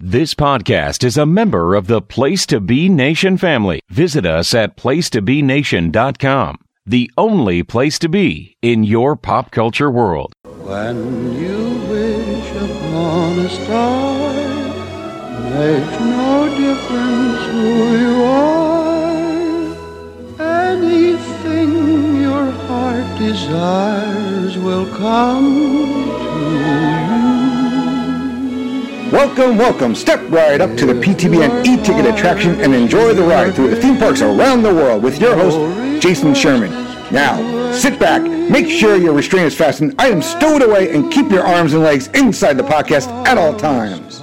This podcast is a member of the Place to Be Nation family. Visit us at placetobenation.com, the only place to be in your pop culture world. When you wish upon a star, makes no difference who you are. Anything your heart desires will come to you. Welcome. Step right up to the PTBN e-ticket attraction and enjoy the ride through the theme parks around the world with your host, Jason Sherman. Now, sit back, make sure your restraint is fastened, items stowed away, and keep your arms and legs inside the podcast at all times.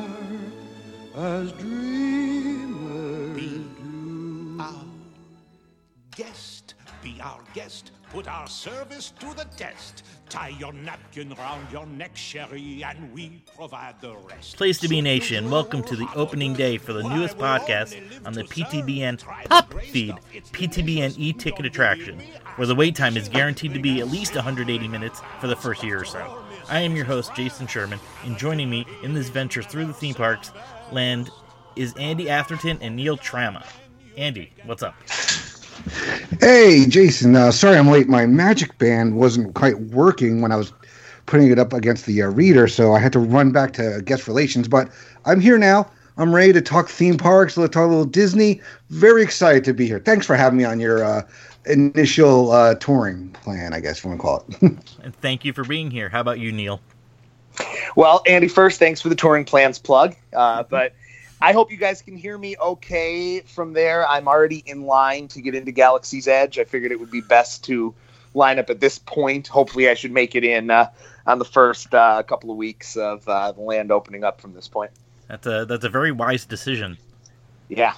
Be our guest, put our service to the test. Tie your napkin round your neck, Sherry, and we provide the rest. Place to Be Nation, welcome to the opening day for the newest podcast on the PTBN Pop feed, PTBN e-ticket attraction, where the wait time is guaranteed to be at least 180 minutes for the first year or so. I am your host, Jason Sherman, and joining me in this venture through the theme parks land is Andy Atherton and Neil Trama. Andy, what's up? Hey, Jason, sorry I'm late. My Magic Band wasn't quite working when I was putting it up against the reader, so I had to run back to guest relations, but I'm here now. I'm ready to talk theme parks, let's talk a little Disney. Very excited to be here. Thanks for having me on your initial touring plan, I guess you want to call it. And thank you for being here. How about you, Neil? Well, Andy, first, thanks for the touring plans plug, but I hope you guys can hear me okay from there. I'm already in line to get into Galaxy's Edge. I figured it would be best to line up at this point. Hopefully I should make it in on the first couple of weeks of the land opening up from this point. That's a very wise decision. Yeah.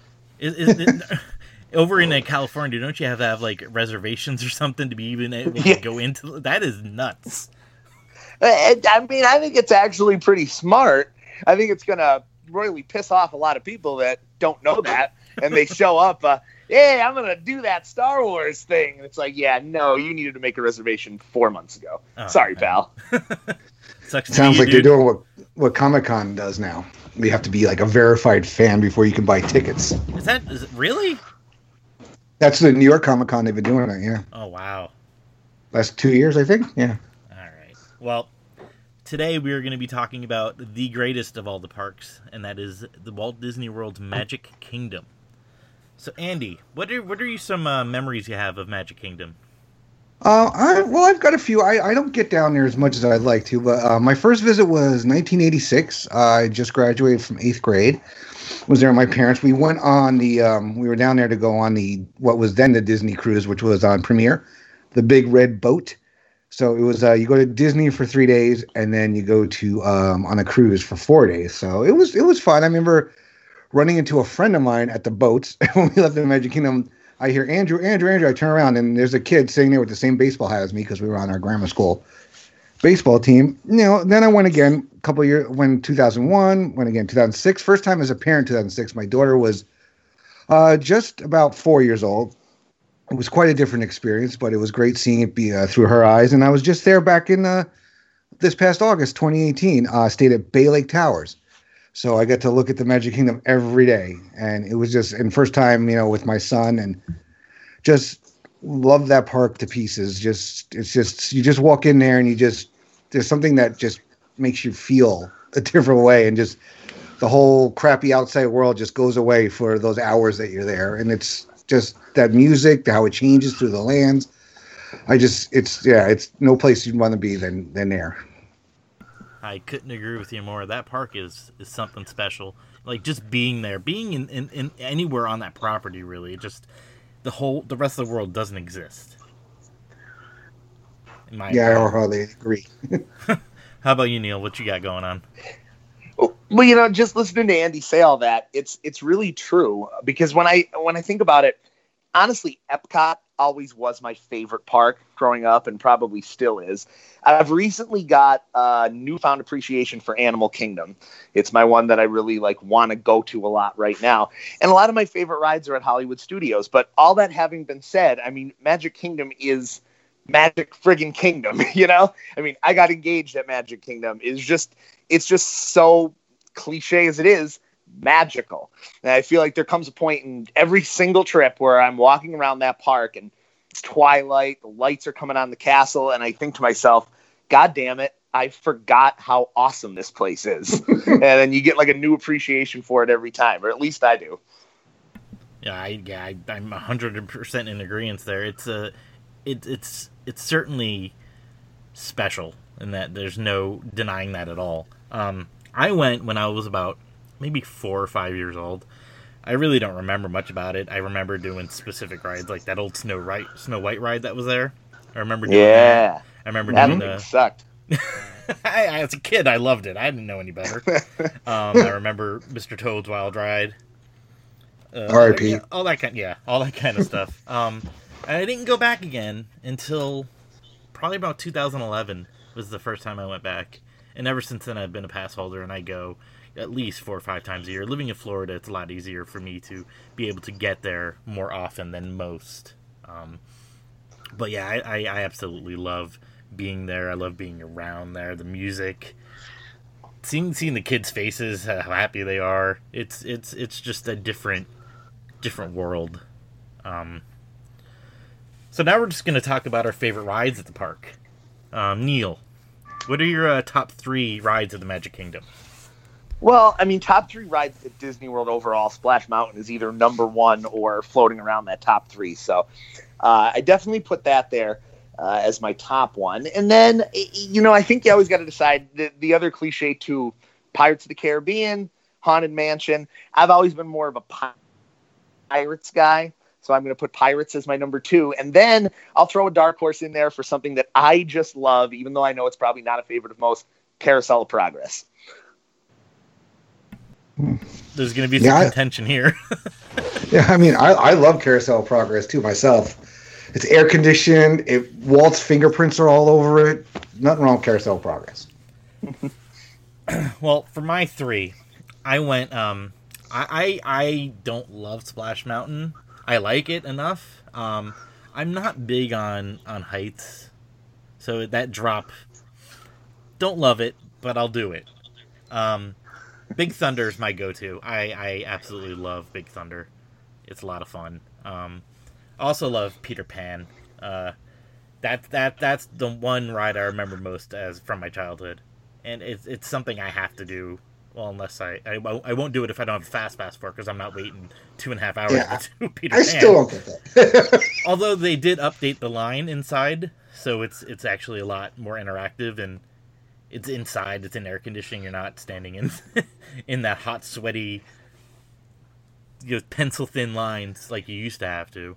Over in California, don't you have to have like reservations or something to be even able to go into? That is nuts. I mean, I think it's actually pretty smart. I think it's going to royally piss off a lot of people that don't know that, and they show up, hey, I'm going to do that Star Wars thing. And it's like, yeah, no, you needed to make a reservation 4 months ago. Oh, sorry, pal. Sounds like they're doing what Comic-Con does now. You have to be like a verified fan before you can buy tickets. Is it really? That's the New York Comic-Con. They've been doing it, yeah. Oh, wow. Last 2 years, I think, yeah. All right. Well, today we are going to be talking about the greatest of all the parks, and that is the Walt Disney World's Magic Kingdom. So, Andy, what are some memories you have of Magic Kingdom? I've got a few. I don't get down there as much as I'd like to, but my first visit was 1986. I just graduated from 8th grade. Was there with my parents. We went on we were down there to go on what was then the Disney cruise, which was on Premier, the big red boat. So it was you go to Disney for 3 days, and then you go to on a cruise for 4 days. So it was fun. I remember running into a friend of mine at the boats when we left the Magic Kingdom. I hear Andrew. I turn around, and there's a kid sitting there with the same baseball hat as me because we were on our grammar school baseball team. Then I went again a couple of years. When 2001, went again 2006. First time as a parent, 2006. My daughter was just about 4 years old. It was quite a different experience, but it was great seeing it be through her eyes. And I was just there back in this past August, 2018. Stayed at Bay Lake Towers, so I got to look at the Magic Kingdom every day, and it was first time, with my son, and just love that park to pieces. You just walk in there, and there's something that just makes you feel a different way, and just the whole crappy outside world just goes away for those hours that you're there, and it's just that music, how it changes through the lands. It's no place you'd want to be than there. I couldn't agree with you more. That park is something special. Like just being there, being in anywhere on that property, really. Just the rest of the world doesn't exist. I hardly agree. How about you, Neil? What you got going on? Well, just listening to Andy say all that, it's really true, because when I think about it, honestly, Epcot always was my favorite park growing up, and probably still is. I've recently got a newfound appreciation for Animal Kingdom. It's my one that I really want to go to a lot right now. And a lot of my favorite rides are at Hollywood Studios. But all that having been said, I mean, Magic Kingdom is Magic friggin' Kingdom, I mean, I got engaged at Magic Kingdom. It's just so cliche as it is, magical. And I feel like there comes a point in every single trip where I'm walking around that park and it's twilight, the lights are coming on the castle, and I think to myself, God damn it, I forgot how awesome this place is. And then you get like a new appreciation for it every time, or at least I do. Yeah, I'm 100% in agreement there. It's certainly special, in that there's no denying that at all. I went when I was about maybe 4 or 5 years old. I really don't remember much about it. I remember doing specific rides, like that old Snow White ride that was there. I remember doing that. I remember doing that sucked. As a kid, I loved it. I didn't know any better. I remember Mr. Toad's Wild Ride. R.I.P. All that kind of stuff. And I didn't go back again until probably about 2011 was the first time I went back. And ever since then, I've been a pass holder, and I go at least 4 or 5 times a year. Living in Florida, it's a lot easier for me to be able to get there more often than most. But yeah, I absolutely love being there. I love being around there. The music, seeing the kids' faces, how happy they are. It's just a different world. So now we're just going to talk about our favorite rides at the park. Neil, what are your top 3 rides of the Magic Kingdom? Well, I mean, top 3 rides at Disney World overall, Splash Mountain is either number 1 or floating around that top 3. So I definitely put that there as my top one. And then, I think you always got to decide the other cliche too, Pirates of the Caribbean, Haunted Mansion. I've always been more of a Pirates guy. So I'm going to put Pirates as my number 2. And then I'll throw a dark horse in there for something that I just love, even though I know it's probably not a favorite of most, Carousel of Progress. There's going to be some contention here. Yeah, I mean, I love Carousel of Progress too myself. It's air conditioned. Walt's fingerprints are all over it. Nothing wrong with Carousel of Progress. Well, for my 3, I went. I don't love Splash Mountain. I like it enough. I'm not big on heights, so that drop. Don't love it, but I'll do it. Big Thunder is my go-to. I absolutely love Big Thunder. It's a lot of fun. Also love Peter Pan. That's the one ride I remember most as from my childhood, and it's something I have to do. Well, unless I won't do it if I don't have a fast pass for it, because I'm not waiting 2.5 hours to do Peter Pan. I still don't get that. Although they did update the line inside, so it's actually a lot more interactive, and it's inside. It's in air conditioning. You're not standing in in that hot, sweaty, pencil thin lines like you used to have to.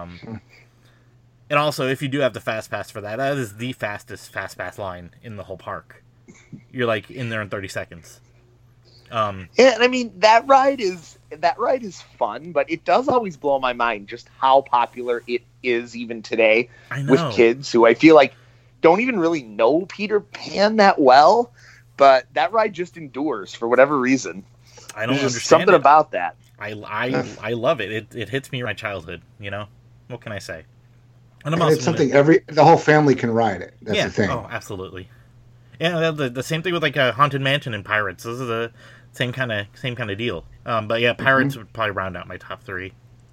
And also, if you do have the fast pass for that is the fastest fast pass line in the whole park. You're like in there in 30 seconds. Yeah, and I mean that ride is fun, but it does always blow my mind just how popular it is even today with kids who I feel like don't even really know Peter Pan that well, but that ride just endures for whatever reason. I don't understand something about that. I love it. It hits me in my childhood. What can I say? And it's something the whole family can ride it. That's the thing. Oh, absolutely. Yeah, the same thing with like Haunted Mansion and Pirates. This is the same kind of deal. But yeah, Pirates would probably round out my top 3.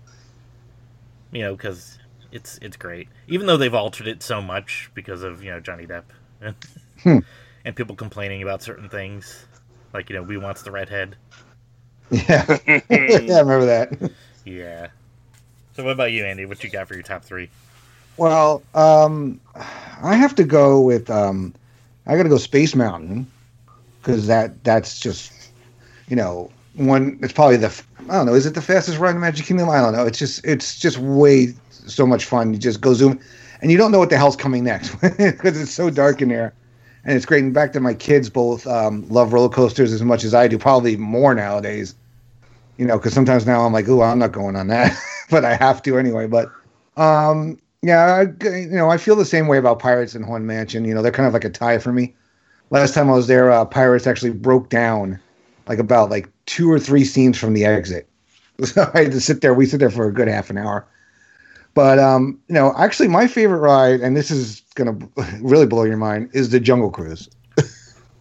Because it's great. Even though they've altered it so much because of Johnny Depp and people complaining about certain things, like we wants the redhead. Yeah, yeah, I remember that. Yeah. So what about you, Andy? What you got for your top 3? Well, I have to go with I got to go Space Mountain, because that's just one. It's probably I don't know. Is it the fastest ride in Magic Kingdom? I don't know. It's just way so much fun. You just go zoom, and you don't know what the hell's coming next because it's so dark in there, and it's great. And back to my kids, both love roller coasters as much as I do, probably more nowadays. Because sometimes now I'm like, ooh, I'm not going on that, but I have to anyway. But yeah, I feel the same way about Pirates and Haunted Mansion. They're kind of like a tie for me. Last time I was there, Pirates actually broke down about 2 or 3 scenes from the exit. So I had to sit there. We sit there for a good half an hour. But, actually my favorite ride, and this is going to really blow your mind, is the Jungle Cruise.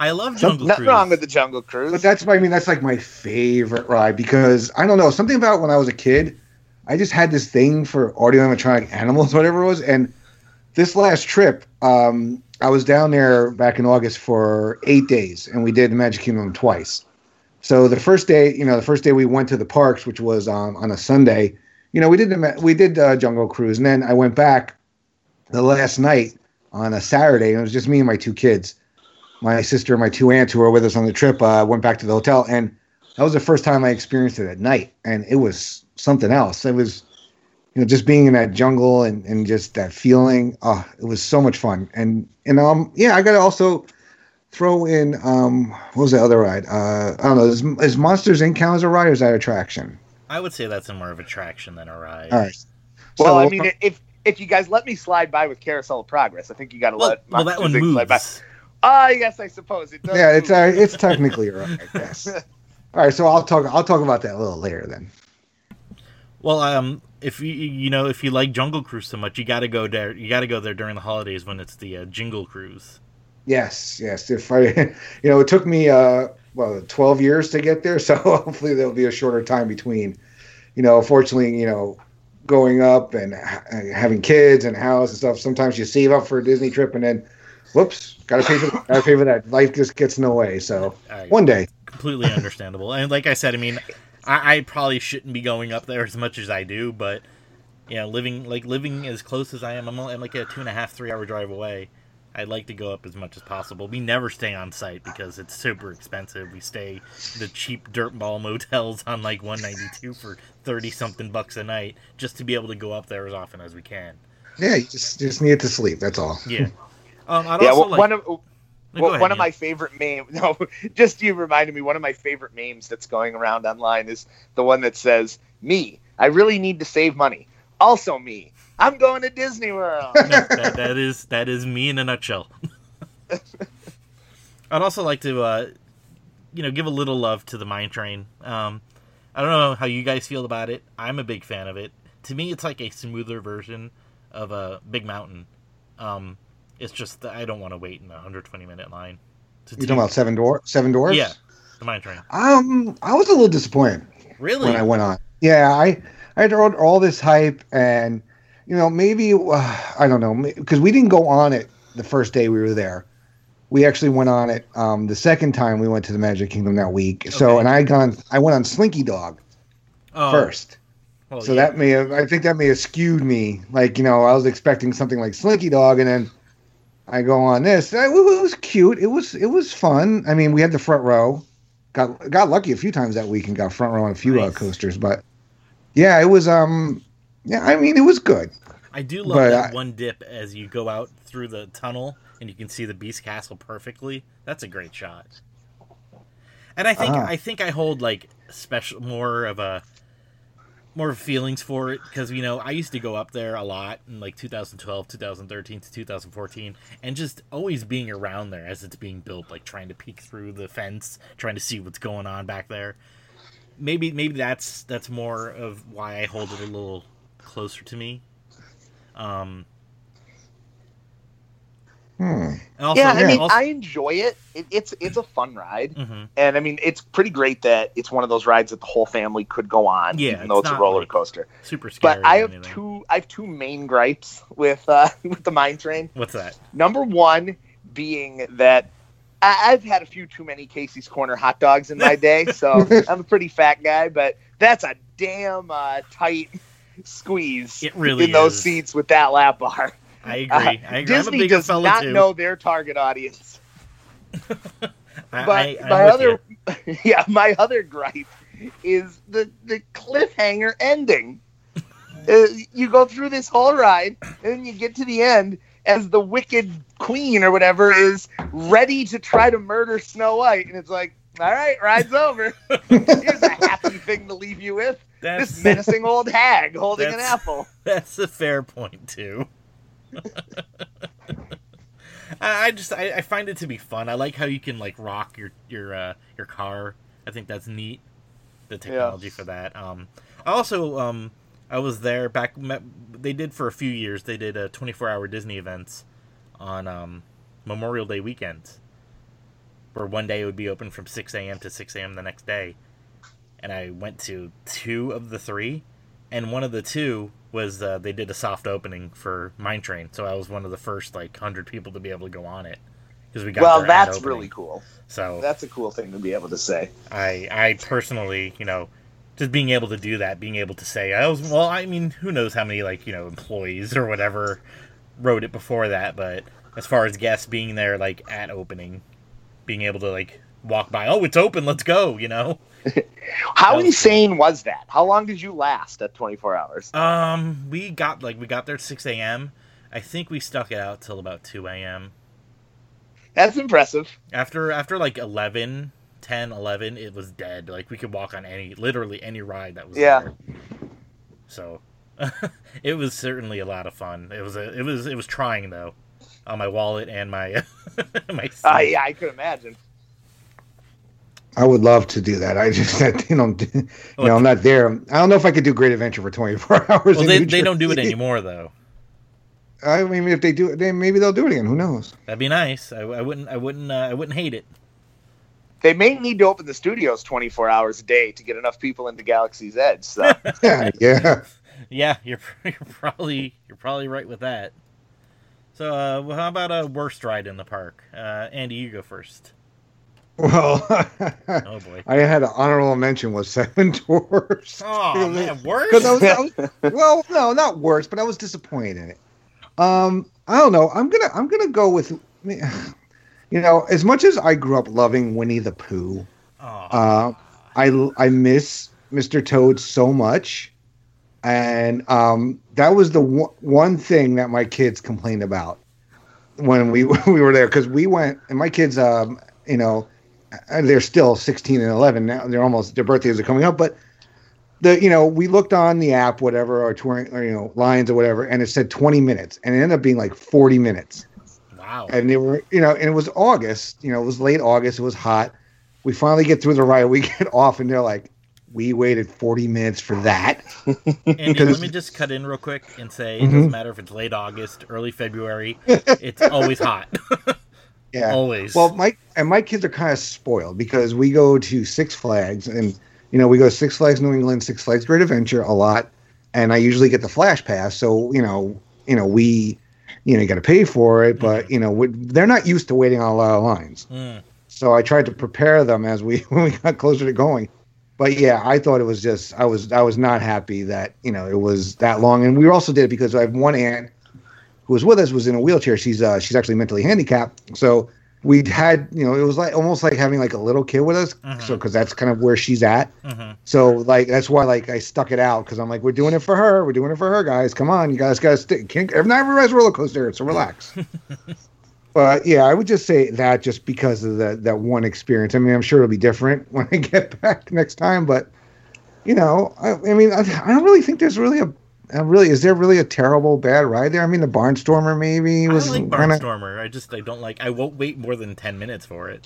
I love Jungle Nothing Cruise. wrong with the Jungle Cruise. But that's like my favorite ride because I don't know, something about when I was a kid, I just had this thing for audio animatronic animals, whatever it was. And this last trip, I was down there back in August for 8 days, and we did the Magic Kingdom twice. So the first day we went to the parks, which was on a Sunday. We did Jungle Cruise, and then I went back the last night on a Saturday, and it was just me and my two kids. My sister and my two aunts who were with us on the trip went back to the hotel, and that was the first time I experienced it at night, and it was something else. It was, just being in that jungle and just that feeling. Oh, it was so much fun. And I got to also throw in what was the other ride? I don't know. Is Monsters Inc. count as a ride, or is that attraction? I would say that's more of attraction than a ride. All right. Well, I mean, if you guys let me slide by with Carousel of Progress, I think you got to let that one Monsters Inc. slide by. moves. Yes, I suppose it does. Yeah, move. it's technically a ride. Yes. All right, so I'll talk about that a little later then. Well, if you like Jungle Cruise so much, you got to go there. You got to go there during the holidays when it's the Jingle Cruise. Yes. If I, it took me 12 years to get there, so hopefully there'll be a shorter time between. Fortunately, growing up and having kids and house and stuff. Sometimes you save up for a Disney trip and then, whoops, gotta pay for that. Life just gets in the way. So one day, completely understandable. And like I said, I mean, I probably shouldn't be going up there as much as I do, but living as close as I am, I'm like a 2.5-3 hour drive away. I'd like to go up as much as possible. We never stay on site because it's super expensive. We stay the cheap dirtball motels on like 192 for 30-something bucks a night just to be able to go up there as often as we can. Yeah, you just need to sleep. That's all. Yeah. One of my favorite memes. No, just you reminded me. One of my favorite memes that's going around online is the one that says, "Me, I really need to save money. Also, me, I'm going to Disney World." that is me in a nutshell. I'd also like to, give a little love to the Mine Train. I don't know how you guys feel about it. I'm a big fan of it. To me, it's like a smoother version of a Big Mountain. It's just that I don't want to wait in a 120-minute line. You talking about Seven Dwarfs? Yeah, the Mine Train. I was a little disappointed. Really? When I went on. Yeah, I had heard all this hype, and maybe I don't know, because we didn't go on it the first day we were there. We actually went on it the second time we went to the Magic Kingdom that week. Okay. So, and I went on Slinky Dog first. Well, so yeah. I think that may have skewed me. Like, I was expecting something like Slinky Dog, and then I go on this. It was cute. It was fun. I mean, we had the front row. Got lucky a few times that week and got front row on a few coasters. But yeah, it was. It was good. I do love that one dip as you go out through the tunnel and you can see the Beast Castle perfectly. That's a great shot. And I think I hold like more feelings for it because I used to go up there a lot in like 2012, 2013 to 2014, and just always being around there as it's being built, like trying to peek through the fence, trying to see what's going on back there. Maybe that's more of why I hold it a little closer to me. I enjoy it. It's a fun ride, and I mean it's pretty great that it's one of those rides that the whole family could go on, even though it's a roller coaster. Super scary. But I have two main gripes with the Mine Train. What's that? Number one being that I've had a few too many Casey's Corner hot dogs in my day, so I'm a pretty fat guy. But that's a damn tight squeeze in those seats with that lap bar. I agree. Disney does not know their target audience. My other gripe is the cliffhanger ending. You go through this whole ride, and then you get to the end as the Wicked Queen or whatever is ready to try to murder Snow White, and it's like, all right, ride's over. Here's a happy thing to leave you with. This menacing old hag holding an apple. That's a fair point too. I find it to be fun. I like how you can like rock your car. I think that's neat. The technology for that. I was there back. They did for a few years. They did 24-hour Disney events on Memorial Day weekend. where one day it would be open from 6 a.m. to 6 a.m. the next day. And I went to 2 of the 3, and one of the 2 was they did a soft opening for Mine Train, so I was one of the first 100 people to be able to go on it because we got. Well, that's really cool. So that's a cool thing to be able to say. I personally, just being able to do that, being able to say I mean, who knows how many employees or whatever wrote it before that, but as far as guests being there at opening, being able to walk by, oh, it's open, let's go, How insane was that? How long did you last at 24 hours? We got there at 6 a.m. I think we stuck it out till about 2 a.m. That's impressive. After 11, it was dead. We could walk on literally any ride that was there. So it was certainly a lot of fun. It was trying though, on my wallet and my my seat. Yeah, I could imagine. I would love to do that. I just, I'm not there. I don't know if I could do Great Adventure for 24 hours. Well, they don't do it anymore, though. I mean, if they do, maybe they'll do it again. Who knows? That'd be nice. I wouldn't hate it. They may need to open the studios 24 hours a day to get enough people into Galaxy's Edge. So. Yeah, you're probably right with that. So, how about a worst ride in the park? Andy, you go first. Well, oh boy, I had an honorable mention was Seven Dwarfs. Oh man, worse? Well, no, not worse, but I was disappointed in it. I don't know. I'm gonna go with, as much as I grew up loving Winnie the Pooh, I miss Mr. Toad so much, and that was the one thing that my kids complained about when we were there, because we went, and my kids, they're still 16 and 11 now. Their birthdays are coming up, but we looked on the app, whatever, or touring, or, lines or whatever, and it said 20 minutes, and it ended up being 40 minutes. Wow. And they were, and it was August, it was late August. It was hot. We finally get through the ride. We get off, and they're like, we waited 40 minutes for that. Andy, let me just cut in real quick and say, it doesn't matter if it's late August, early February, it's always hot. Yeah, always. Well, my kids are kind of spoiled because we go to Six Flags, and we go to Six Flags New England, Six Flags Great Adventure a lot, and I usually get the Flash Pass. So we you got to pay for it, but they're not used to waiting on a lot of lines. So I tried to prepare them when we got closer to going. But yeah, I thought it was just I was not happy that it was that long, and we also did it because I have one aunt who was with us, was in a wheelchair. She's actually mentally handicapped. So we'd had, it was almost like having a little kid with us. So, cause that's kind of where she's at. So that's why I stuck it out. Cause I'm we're doing it for her. We're doing it for her, guys. Come on. You guys got to stick. Not everybody's a roller coaster. So relax. But yeah, I would just say that just because of that one experience. I mean, I'm sure it'll be different when I get back next time, but I don't really think there's really is there really a terrible bad ride there? I mean, the Barnstormer maybe was. I like Barnstormer. I don't like. I won't wait more than 10 minutes for it.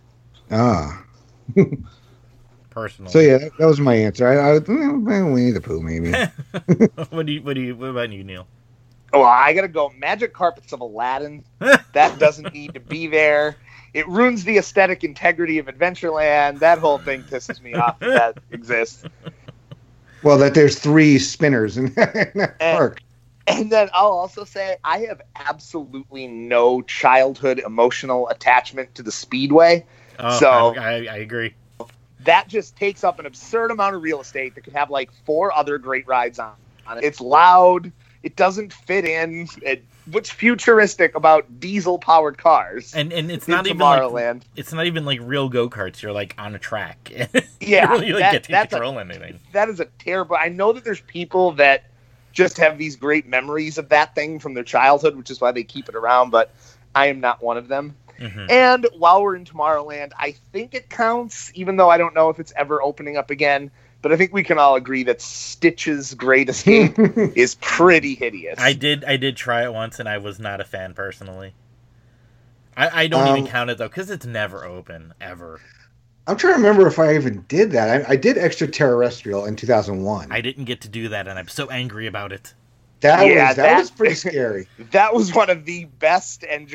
Personally. So yeah, that was my answer. I Winnie the Pooh maybe. What about you, Neil? Well, I gotta go. Magic Carpets of Aladdin. That doesn't need to be there. It ruins the aesthetic integrity of Adventureland. That whole thing pisses me off that exists. Well, that there's 3 spinners in that park. And then I'll also say I have absolutely no childhood emotional attachment to the Speedway. So I agree. That just takes up an absurd amount of real estate that could have 4 other great rides on it. It's loud. It doesn't fit in. What's futuristic about diesel-powered cars? And it's not even it's not even real go-karts. You're on a track. Yeah, you really get to control anything. That is a terrible. I know that there's people that just have these great memories of that thing from their childhood, which is why they keep it around. But I am not one of them. And while we're in Tomorrowland, I think it counts, even though I don't know if it's ever opening up again. But I think we can all agree that Stitch's Great Escape is pretty hideous. I did try it once, and I was not a fan personally. I don't even count it, though, because it's never open, ever. I'm trying to remember if I even did that. I did Extraterrestrial in 2001. I didn't get to do that, and I'm so angry about it. That was pretty scary. That was one of the best and just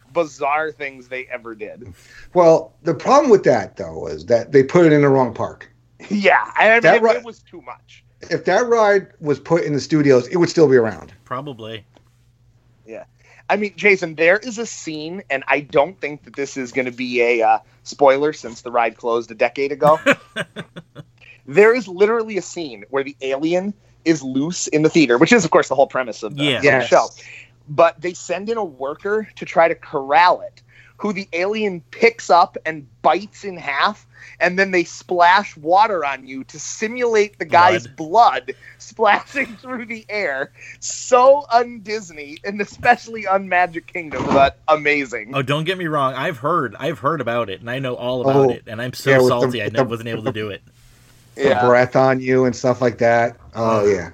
bizarre things they ever did. Well, the problem with that though is that they put it in the wrong park. Yeah, I mean, it was too much. If that ride was put in the studios, it would still be around. Probably. Yeah. I mean, Jason, there is a scene, and I don't think that this is going to be a spoiler since the ride closed a decade ago. There is literally a scene where the alien is loose in the theater, which is, of course, the whole premise of the show. But they send in a worker to try to corral it, who the alien picks up and bites in half, and then they splash water on you to simulate the guy's blood splashing through the air. So un-Disney, and especially un-Magic Kingdom, but amazing. Oh, don't get me wrong. I've heard about it, and I know all about it, and I'm so salty I wasn't able to do it. The breath on you and stuff like that. Oh, yeah.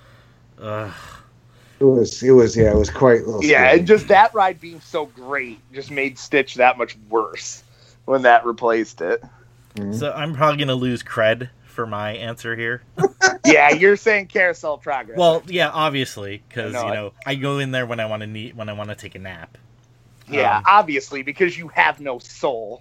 It was quite a little scary. And just that ride being so great just made Stitch that much worse when that replaced it. Mm-hmm. So I'm probably going to lose cred for my answer here. Yeah, you're saying Carousel Progress. Well, yeah, obviously, because I go in there when I want to take a nap. Yeah, obviously, because you have no soul.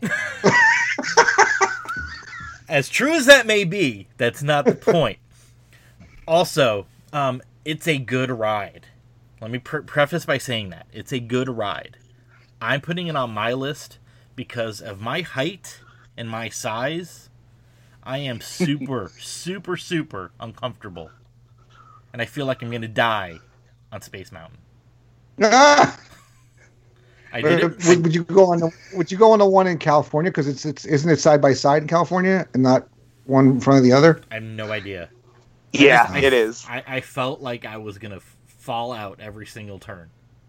As true as that may be, that's not the point. Also, it's a good ride. Let me preface by saying that. It's a good ride. I'm putting it on my list because of my height and my size. I am super, super, super uncomfortable. And I feel like I'm going to die on Space Mountain. Ah! I did it. Would you go on the one in California? Because isn't it side by side in California and not one in front of the other? I have no idea. Yeah, it is. I felt like I was gonna fall out every single turn.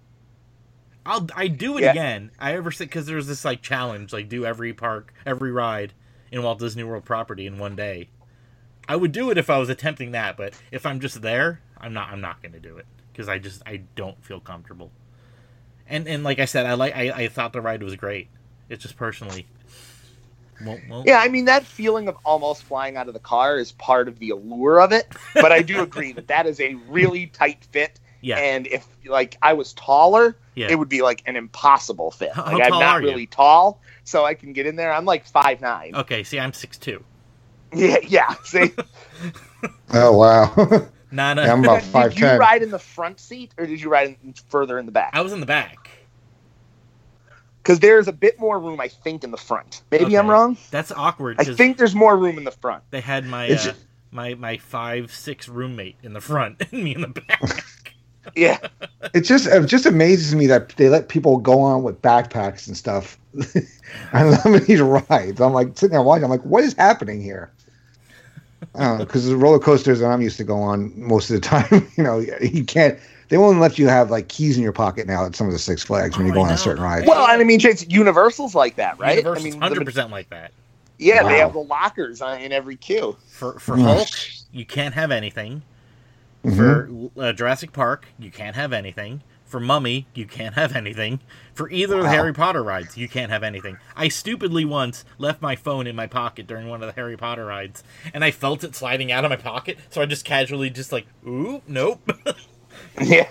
I do it again. Because there's this like challenge, like do every ride in Walt Disney World property in one day. I would do it if I was attempting that, but if I'm just there, I'm not gonna do it because I don't feel comfortable. And like I said, I thought the ride was great. It's just personally. Yeah, I mean, that feeling of almost flying out of the car is part of the allure of it. But I do agree that is a really tight fit. Yeah. And if, like, I was taller, it would be, like, an impossible fit. How I'm tall not are you? really tall, so I can get in there. I'm, like, 5'9". Okay, see, I'm 6'2". Yeah, see? Oh, wow. I'm about 5'10". Did you ride in the front seat, or did you ride further in the back? I was in the back. Because there's a bit more room, I think, in the front. Maybe I'm wrong. That's awkward. I think there's more room in the front. They had my 5'6" roommate in the front and me in the back. Yeah. It just amazes me that they let people go on with backpacks and stuff on some of these rides. I'm like sitting there watching. I'm like, what is happening here? Because the roller coasters that I'm used to go on most of the time, you can't. They won't let you have like keys in your pocket now at some of the Six Flags when you go on a certain ride. Well, I mean, Jason, Universal's like that, right? Universal's 100% like that. Yeah, They have the lockers in every queue. For Hulk, you can't have anything. Mm-hmm. For Jurassic Park, you can't have anything. For Mummy, you can't have anything. For either of the Harry Potter rides, you can't have anything. I stupidly once left my phone in my pocket during one of the Harry Potter rides, and I felt it sliding out of my pocket, so I just casually ooh, nope. Yeah.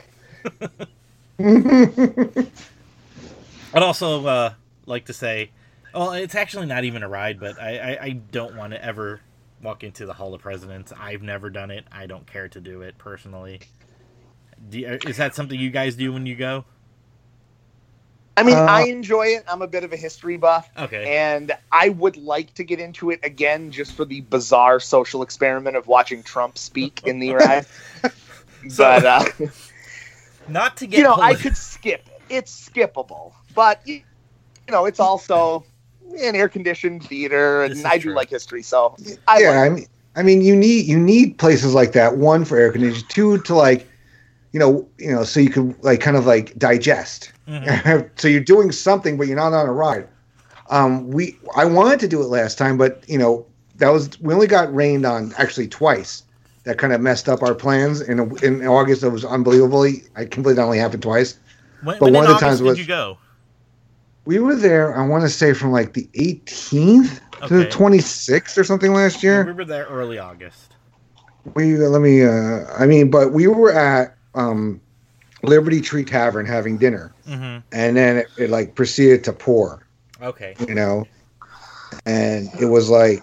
I'd also like to say, it's actually not even a ride, but I don't want to ever walk into the Hall of Presidents. I've never done it. I don't care to do it personally. Is that something you guys do when you go? I mean, I enjoy it. I'm a bit of a history buff. Okay. And I would like to get into it again just for the bizarre social experiment of watching Trump speak in the ride. But, not to get I could skip it. It's skippable. But, it's also an air-conditioned theater, and I do like history, so I mean, you need places like that. One, for air conditioning. Two, to like, so you can like kind of like digest. Mm-hmm. So you're doing something, but you're not on a ride. I wanted to do it last time, but we only got rained on actually twice. That kind of messed up our plans. In August, it was unbelievably. I can't believe that only happened twice. When one of the times did you go? We were there, I want to say, from like the 18th to the 26th or something last year. We were there early August. But we were at Liberty Tree Tavern having dinner, Mm-hmm. and then it like proceeded to pour. Okay. You know, and it was like,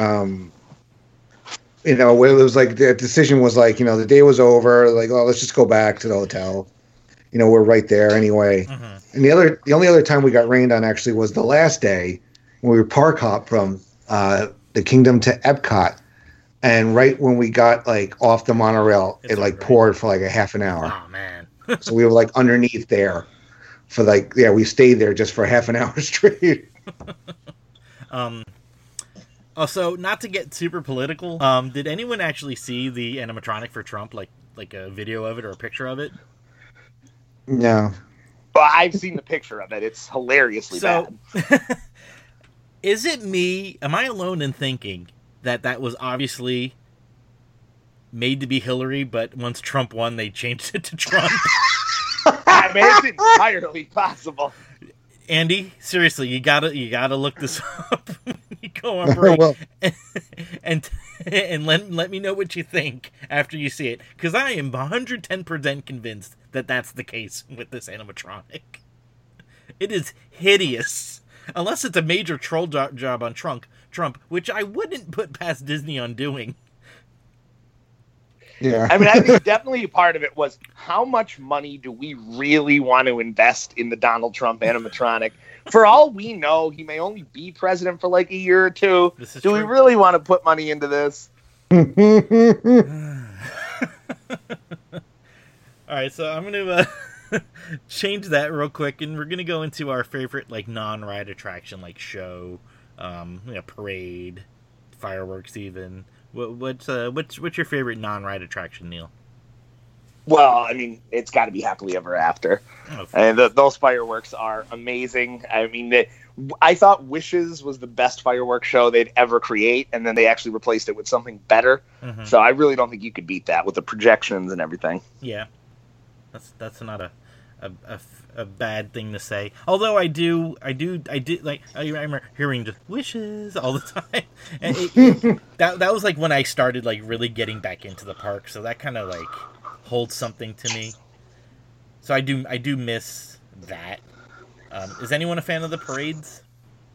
you know, it was like the decision was like, you know, the day was over. Like, oh, let's just go back to the hotel. You know, we're right there anyway. Mm-hmm. And the only other time we got rained on actually was the last day when we were park hop from the Kingdom to Epcot, and right when we got like off the monorail, it like poured for like a half an hour. Oh man. So we were like underneath there for like, yeah, we stayed there just for half an hour straight. Also, not to get super political, did anyone actually see the animatronic for Trump, like a video of it or a picture of it? No. Well, I've seen the picture of it. It's hilariously bad. Is it me? Am I alone in thinking that was obviously made to be Hillary, but once Trump won, they changed it to Trump? I mean, it's entirely possible. Andy, seriously, you gotta look this up when you go on break, Well, and let me know what you think after you see it, because I am 110% convinced that that's the case with this animatronic. It is hideous, unless it's a major troll job on Trump, which I wouldn't put past Disney on doing. yeah. I mean, I think definitely part of it was how much money do we really want to invest in the Donald Trump animatronic? For all we know, he may only be president for like a year or two. This is Do we true. really want to put money into this? All right, so I'm gonna change that real quick, and we're gonna go into our favorite like non-ride attraction, like show, parade, fireworks, even. What's your favorite non-ride attraction, Neil? Well, I mean, it's got to be Happily Ever After. Oh, And those fireworks are amazing. I mean, I thought Wishes was the best fireworks show they'd ever create, and then they actually replaced it with something better. Mhm. So I really don't think you could beat that with the projections and everything. Yeah, that's not a bad thing to say. Although I do like I remember hearing just Wishes all the time, and that was like when I started like really getting back into the park. So that kind of like holds something to me. So I do miss that. Is anyone a fan of the parades?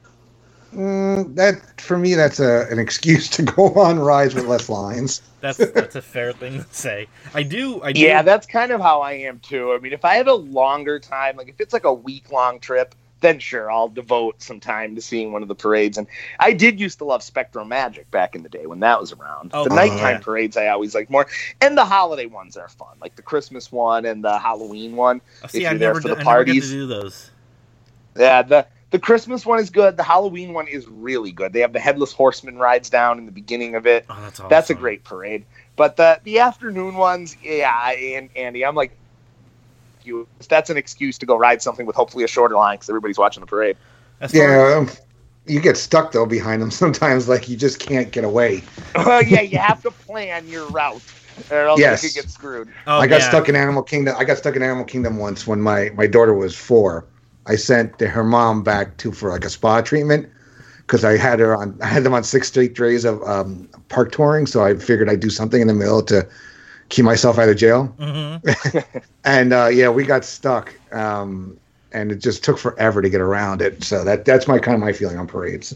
That for me, that's an excuse to go on rides with less lines. That's a fair thing to say. I do. Yeah, that's kind of how I am too. I mean, if I have a longer time, like if it's like a week-long trip, then sure, I'll devote some time to seeing one of the parades. And I did used to love Spectro Magic back in the day when that was around. Oh, the nighttime yeah. parades I always like more, and the holiday ones are fun, like the Christmas one and the Halloween one. See, if I you're there never for get the to parties. do those. Yeah, the Christmas one is good. The Halloween one is really good. They have the Headless Horseman rides down in the beginning of it. Oh, that's awesome. That's a great parade. But the afternoon ones, yeah, and Andy, I'm like, that's an excuse to go ride something with hopefully a shorter line because everybody's watching the parade. Yeah, you get stuck though behind them sometimes. Like you just can't get away. Well, yeah, you have to plan your route, or else Yes. you could get screwed. Oh, I got yeah. stuck in Animal Kingdom. I got stuck in Animal Kingdom once when my daughter was 4. I sent her mom back for like a spa treatment because I had them on 6 straight days of park touring. So I figured I'd do something in the middle to keep myself out of jail. Mm-hmm. And yeah, we got stuck, and it just took forever to get around it. So that's my feeling on parades.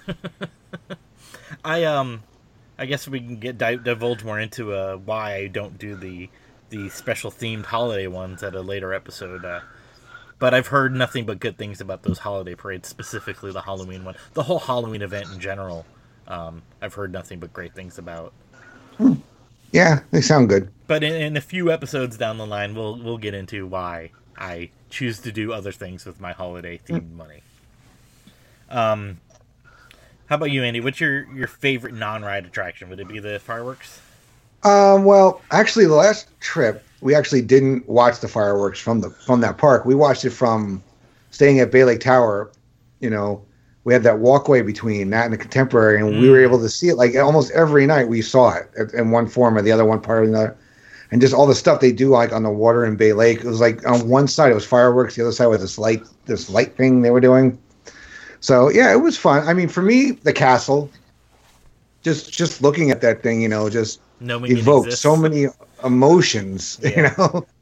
I guess we can divulge more into why I don't do the special themed holiday ones at a later episode. But I've heard nothing but good things about those holiday parades, specifically the Halloween one. The whole Halloween event in general, I've heard nothing but great things about. Yeah, they sound good. But in a few episodes down the line, we'll get into why I choose to do other things with my holiday themed money. How about you, Andy? What's your favorite non-ride attraction? Would it be the fireworks? Well, actually, the last trip we actually didn't watch the fireworks from that park. We watched it from staying at Bay Lake Tower. You know, we had that walkway between that and the Contemporary, and we were able to see it like almost every night. We saw it in one form or the other, one part or another, and just all the stuff they do like on the water in Bay Lake. It was like on one side it was fireworks, the other side was this light thing they were doing. So yeah, it was fun. I mean, for me, the castle, just looking at that thing, you know, just Knowing it evoked exists. so many emotions, Yeah. you know.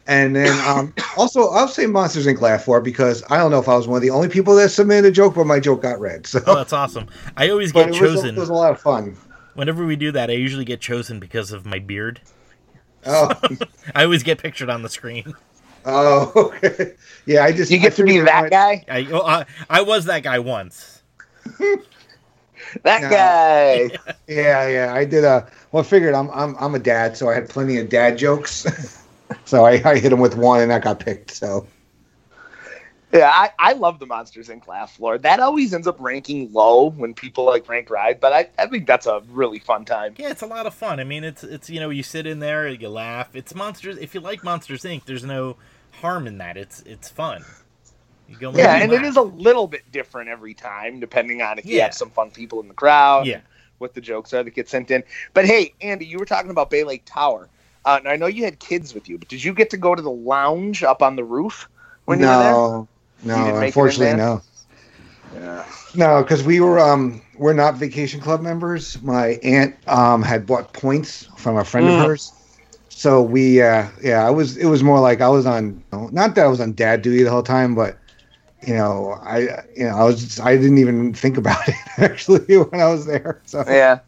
And then also, I'll say Monsters Inc. Laugh for because I don't know if I was one of the only people that submitted a joke, but my joke got read. So that's awesome. I always get chosen. It was a lot of fun. Whenever we do that, I usually get chosen because of my beard. Oh, I always get pictured on the screen. Oh, okay. Yeah, you get to be that guy. I was that guy once. That guy. Yeah. I did I figured I'm a dad, so I had plenty of dad jokes. So I hit him with one, and that got picked. So, yeah, I love the Monsters Inc. Laugh Floor. That always ends up ranking low when people rank ride, but I think that's a really fun time. Yeah, it's a lot of fun. I mean, it's you sit in there, you laugh. It's Monsters. If you like Monsters Inc., there's no harm in that. It's fun. You go and it is a little bit different every time, depending on if you have some fun people in the crowd. Yeah, what the jokes are that get sent in. But hey, Andy, you were talking about Bay Lake Tower. And I know you had kids with you, but did you get to go to the lounge up on the roof when you were there? No, unfortunately, no. Yeah. No, because we're not Vacation Club members. My aunt had bought points from a friend of hers, so it was more like I was on. Not that I was on dad duty the whole time, but I didn't even think about it actually when I was there. So yeah.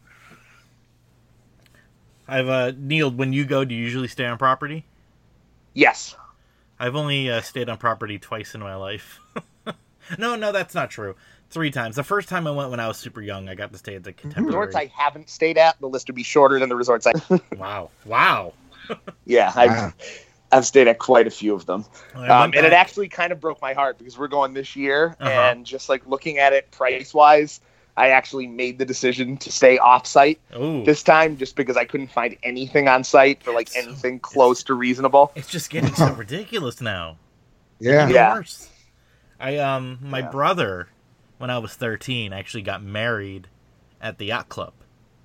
I've Neil, when you go, do you usually stay on property? Yes. I've only stayed on property twice in my life. No, that's not true. 3 times. The first time I went when I was super young, I got to stay at the Contemporary. Resorts I haven't stayed at, the list would be shorter than the resorts I... Wow. Yeah, I've stayed at quite a few of them. And it actually kind of broke my heart because we're going this year, and just looking at it price-wise, I actually made the decision to stay off-site this time just because I couldn't find anything on site for anything close to reasonable. It's just getting so ridiculous now. Yeah. Worse. My brother, when I was 13, actually got married at the yacht club.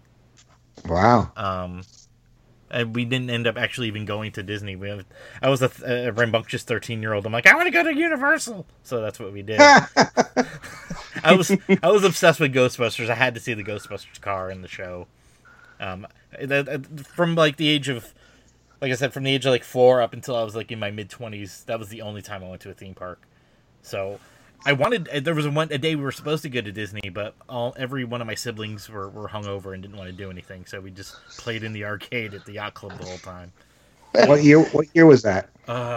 Wow. And we didn't end up actually even going to Disney. I was a rambunctious 13-year-old. I'm like, I want to go to Universal. So that's what we did. I was obsessed with Ghostbusters. I had to see the Ghostbusters car in the show. From the age of, like I said, from the age of 4 up until I was in my mid-20s, that was the only time I went to a theme park. So there was a day we were supposed to go to Disney, but every one of my siblings were hungover and didn't want to do anything, so we just played in the arcade at the yacht club the whole time. What year was that?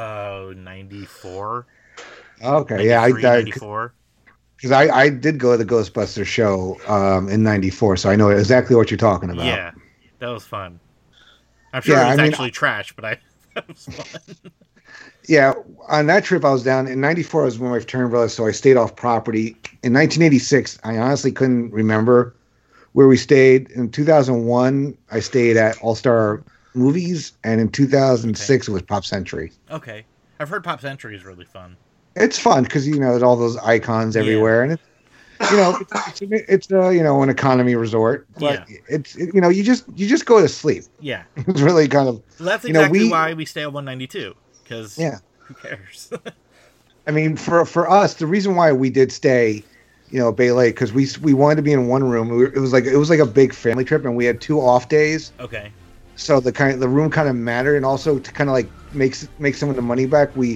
94. Okay, yeah, 94. Because I did go to the Ghostbusters show in 94, so I know exactly what you're talking about. Yeah, that was fun. I'm sure it was actually trash, but that was fun. Yeah, on that trip I was down in 94. I was with my fraternity brothers, so I stayed off property. In 1986, I honestly couldn't remember where we stayed. In 2001, I stayed at All Star Movies, and in 2006 it was Pop Century. Okay, I've heard Pop Century is really fun. It's fun because there's all those icons everywhere, and it's an economy resort. But you just go to sleep. Yeah, it's really kind of. Well, that's exactly why we stay at 192. Because who cares? I mean, for us, the reason why we did stay, Bay Lake, because we wanted to be in one room. It was like a big family trip, and we had 2 off days. Okay. So the room kind of mattered, and also to kind of make some of the money back. We,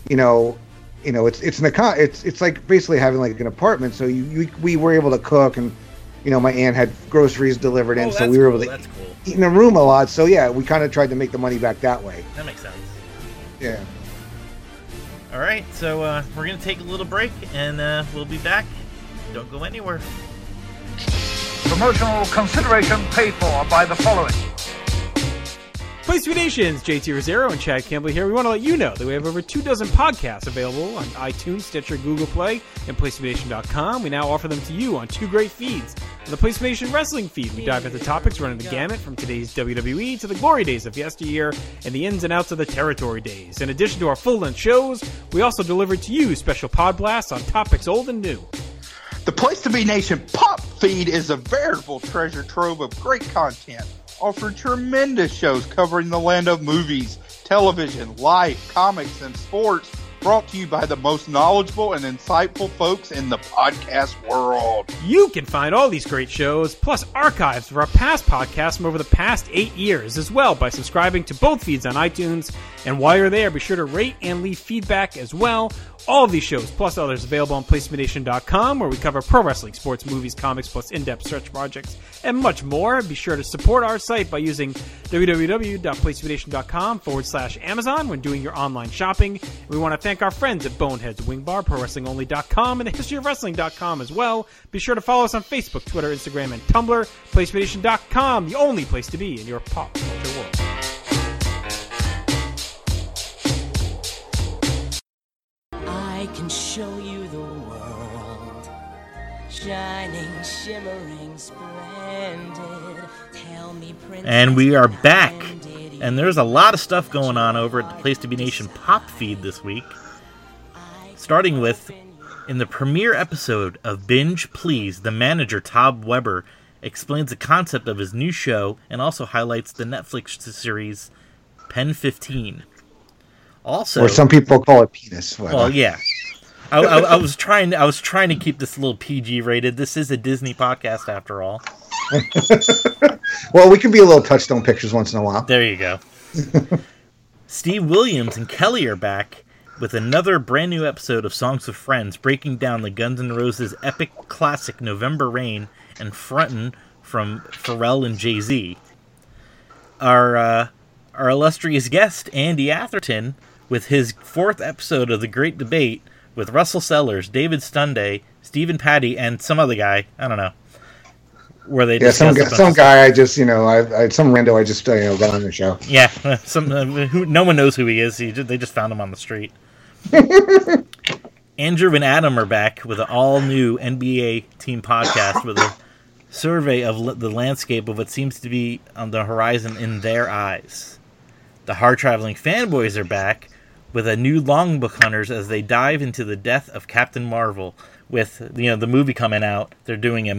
it's like basically having an apartment. So we were able to cook, and my aunt had groceries delivered in, so we were able to eat in the room a lot. So yeah, we kind of tried to make the money back that way. That makes sense. Yeah. All right, so we're going to take a little break, and we'll be back. Don't go anywhere. Promotional consideration paid for by the following. Place to Be Nations, JT Rosero and Chad Campbell here. We want to let you know that we have over 24 podcasts available on iTunes, Stitcher, Google Play, and PlaceToBeNation.com. We now offer them to you on 2 great feeds. On the Place to Be Nation Wrestling feed, we dive into topics running the gamut from today's WWE to the glory days of yesteryear and the ins and outs of the territory days. In addition to our full-length shows, we also deliver to you special pod blasts on topics old and new. The Place to Be Nation Pop feed is a veritable treasure trove of great content. Offer tremendous shows covering the land of movies, television, life, comics, and sports, brought to you by the most knowledgeable and insightful folks in the podcast world. You can find all these great shows, plus archives of our past podcasts from over the past 8 years as well by subscribing to both feeds on iTunes. And while you're there, be sure to rate and leave feedback as well. All of these shows, plus others, available on PlaceToBeNation.com, where we cover pro wrestling, sports, movies, comics, plus in-depth search projects, and much more. Be sure to support our site by using www.PlaceToBeNation.com/Amazon when doing your online shopping. We want to thank our friends at Boneheads Wing Bar, ProWrestlingOnly.com, and TheHistoryOfWrestling.com as well. Be sure to follow us on Facebook, Twitter, Instagram, and Tumblr. PlaceToBeNation.com, the only place to be in your pop culture world. I can show you the world, shining, shimmering, splendid. Tell me, Princess. And we are back. And there's a lot of stuff going on over at the Place to Be Nation pop feed this week. Starting with, in the premiere episode of Binge Please, the manager, Todd Weber, explains the concept of his new show and also highlights the Netflix series Pen 15. Also, or some people call it penis. Well, yeah. I was trying to keep this a little PG rated. This is a Disney podcast after all. Well, we can be a little Touchstone Pictures once in a while. There you go. Steve Williams and Kelly are back with another brand new episode of Songs of Friends, breaking down the Guns N' Roses epic classic November Rain and Frontin' from Pharrell and Jay-Z. Our illustrious guest, Andy Atherton, with his 4th episode of The Great Debate with Russell Sellers, David Stunday, Stephen Patty, and some other guy. I don't know. Where they some guy I just some rando I just got on the show. Yeah, no one knows who he is. They just found him on the street. Andrew and Adam are back with an all-new NBA team podcast with a survey of the landscape of what seems to be on the horizon in their eyes. The hard-traveling fanboys are back with a new Long Book Hunters as they dive into the death of Captain Marvel. With the movie coming out, they're doing a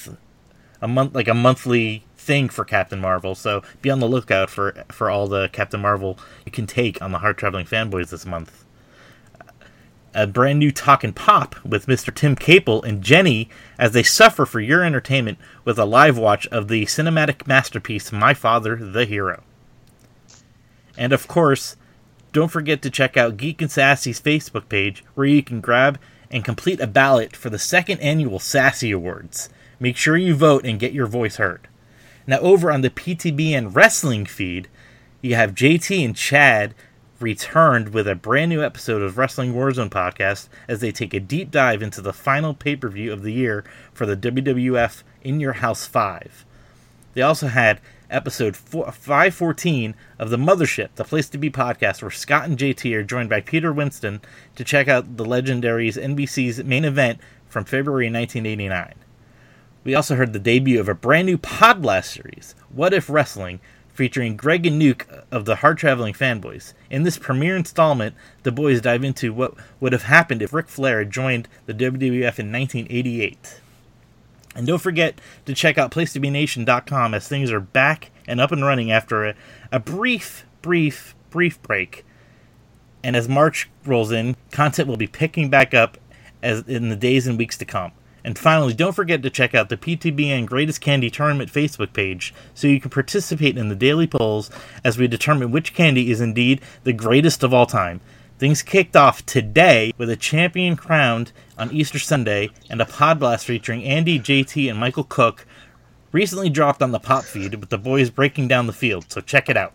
monthly thing for Captain Marvel. So be on the lookout for all the Captain Marvel you can take on the hard-traveling fanboys this month. A brand new Talkin' Pop with Mr. Tim Capel and Jenny as they suffer for your entertainment with a live watch of the cinematic masterpiece My Father, the Hero. And of course, don't forget to check out Geek and Sassy's Facebook page, where you can grab and complete a ballot for the 2nd annual Sassy Awards. Make sure you vote and get your voice heard. Now over on the PTBN Wrestling feed, you have JT and Chad returned with a brand new episode of Wrestling Warzone podcast as they take a deep dive into the final pay-per-view of the year for the WWF In Your House 5. They also had episode 514 of The Mothership, the Place to Be podcast, where Scott and JT are joined by Peter Winston to check out the Legendary's NBC's main event from February 1989. We also heard the debut of a brand new Podblast series, What If Wrestling, featuring Greg and Nuke of the Hard Traveling Fanboys. In this premiere installment, the boys dive into what would have happened if Ric Flair had joined the WWF in 1988. And don't forget to check out PlaceToBeNation.com as things are back and up and running after a brief break. And as March rolls in, content will be picking back up as in the days and weeks to come. And finally, don't forget to check out the PTBN Greatest Candy Tournament Facebook page so you can participate in the daily polls as we determine which candy is indeed the greatest of all time. Things kicked off today with a champion crowned on Easter Sunday and a Podblast featuring Andy, JT, and Michael Cook recently dropped on the pop feed with the boys breaking down the field, so check it out.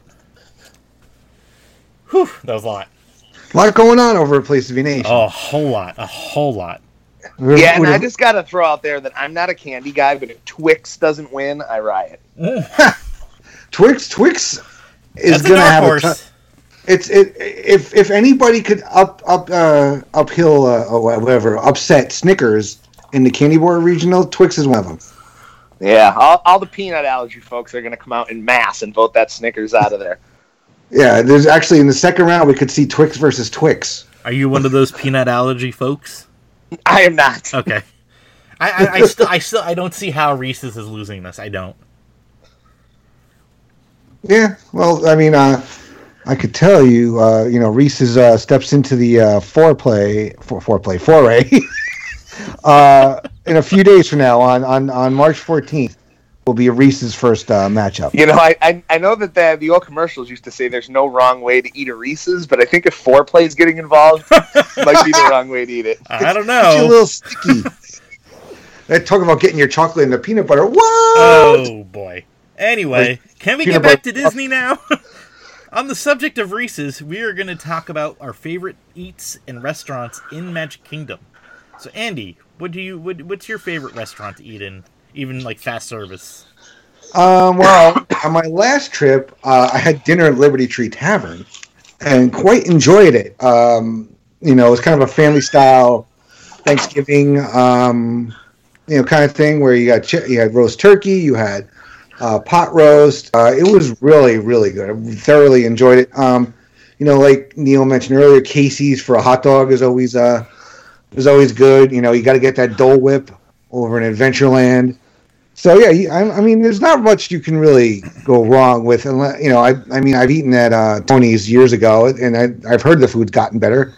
Whew, that was a lot. A lot going on over at Place to Be Nation. Oh, a whole lot. Yeah, and I just got to throw out there that I'm not a candy guy, but if Twix doesn't win, I riot. Twix is going to have a if anybody could upset Snickers in the Candy Bar Regional, Twix is one of them. Yeah, all the peanut allergy folks are going to come out in mass and vote that Snickers out of there. Yeah, there's actually in the second round we could see Twix versus Twix. Are you one of those peanut allergy folks? I am not. Okay. I don't see how Reese's is losing this. I don't. Yeah, well, I mean, I could tell you, Reese's steps into the foray in a few days from now on March 14th will be Reese's first matchup. You know, I know that the old commercials used to say there's no wrong way to eat a Reese's, but I think if foreplay is getting involved, it might be the wrong way to eat it. I don't know. It's a little sticky. They talk about getting your chocolate in the peanut butter. What? Oh, boy. Anyway, can we get back to Disney now? On the subject of Reese's, we are going to talk about our favorite eats and restaurants in Magic Kingdom. So, Andy, what's your favorite restaurant to eat in, even like fast service? Well, on my last trip, I had dinner at Liberty Tree Tavern and quite enjoyed it. It was kind of a family style Thanksgiving, kind of thing where you had roast turkey, you had pot roast. It was really, really good. I thoroughly enjoyed it. Like Neil mentioned earlier, Casey's for a hot dog is always good. You got to get that Dole Whip over in Adventureland. So yeah, I mean, there's not much you can really go wrong with. I've eaten at Tony's years ago, and I've heard the food's gotten better.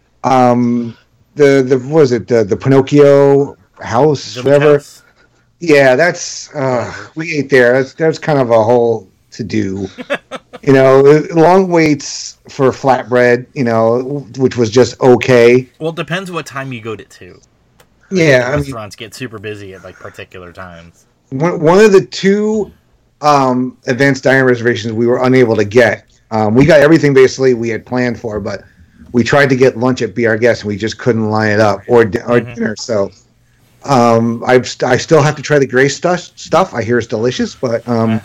The Pinocchio house, whatever. House. Yeah, that's we ate there. That's kind of a whole to do. Long waits for flatbread. Which was just okay. Well, it depends what time you go to. Yeah, restaurants get super busy at like particular times. One of the two advanced dining reservations we were unable to get. We got everything basically we had planned for, but we tried to get lunch at Be Our Guest and we just couldn't line it up or dinner. So I still have to try the Grace stuff. I hear it's delicious, but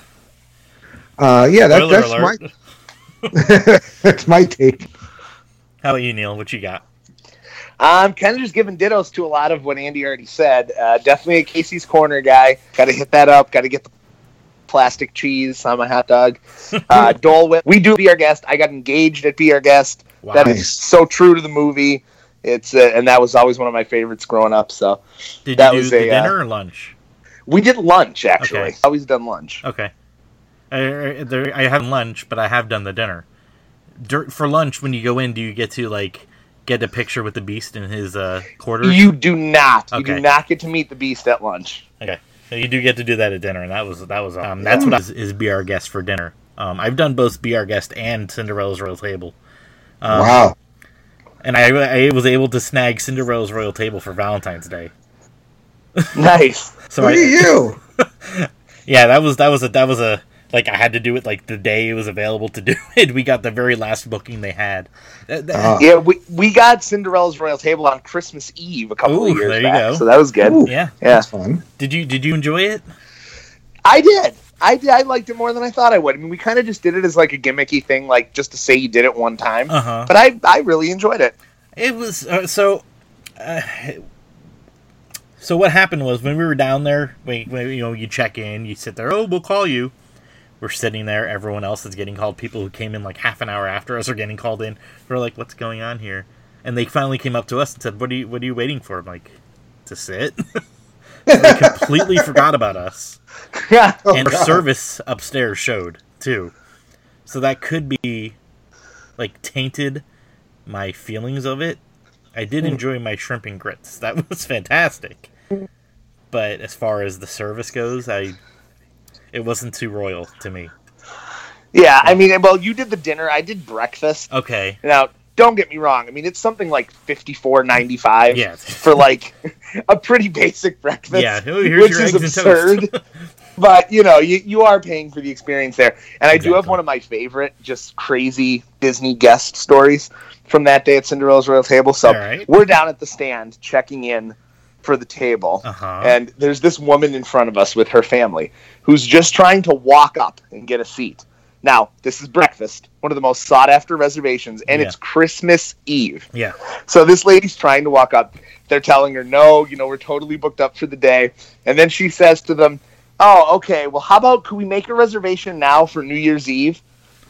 that's my that's my take. How about you, Neil? What you got? I'm kind of just giving dittos to a lot of what Andy already said. Definitely a Casey's Corner guy. Got to hit that up. Got to get the plastic cheese on my hot dog. Dole Whip. We do Be Our Guest. I got engaged at Be Our Guest. Wow. That is so true to the movie. It's and that was always one of my favorites growing up. So did you do the dinner or lunch? We did lunch actually. Okay. Always done lunch. Okay. I haven't lunch, but I have done the dinner. For lunch, when you go in, do you get to get a picture with the Beast in his quarters? You do not. Okay. You do not get to meet the Beast at lunch. Okay, so you do get to do that at dinner, and that's what is Be Our Guest for dinner. I've done both Be Our Guest and Cinderella's Royal Table. Wow! And I was able to snag Cinderella's Royal Table for Valentine's Day. Nice. So look at you. Yeah, that was a. I had to do it the day it was available to do it. We got the very last booking they had. Yeah, we got Cinderella's Royal Table on Christmas Eve a couple of years there back. You go. So that was good. Ooh, yeah, that's fun. Did you enjoy it? I did. I liked it more than I thought I would. I mean, we kind of just did it as a gimmicky thing, just to say you did it one time. Uh-huh. But I really enjoyed it. It was so. So what happened was when we were down there, you check in, you sit there. Oh, we'll call you. We're sitting there. Everyone else is getting called. People who came in half an hour after us are getting called in. We're like, "What's going on here?" And they finally came up to us and said, "What are you waiting for?" I'm like, "To sit." So they completely forgot about us. And service upstairs showed too, so that could be tainted my feelings of it. I did enjoy my shrimp and grits. That was fantastic. But as far as the service goes, it wasn't too royal to me. Yeah, I mean, well, you did the dinner. I did breakfast. Okay. Now, don't get me wrong. I mean, it's something like $54.95 yeah. for a pretty basic breakfast, yeah, here's which your is eggs absurd. And toast. But, you are paying for the experience there. And I do have one of my favorite just crazy Disney guest stories from that day at Cinderella's Royal Table. So we're down at the stand checking in for the table. Uh-huh. And there's this woman in front of us with her family who's just trying to walk up and get a seat. Now, this is breakfast, one of the most sought-after reservations, and it's Christmas Eve. Yeah. So this lady's trying to walk up. They're telling her, no, we're totally booked up for the day. And then she says to them, oh, okay, well, how about, could we make a reservation now for New Year's Eve?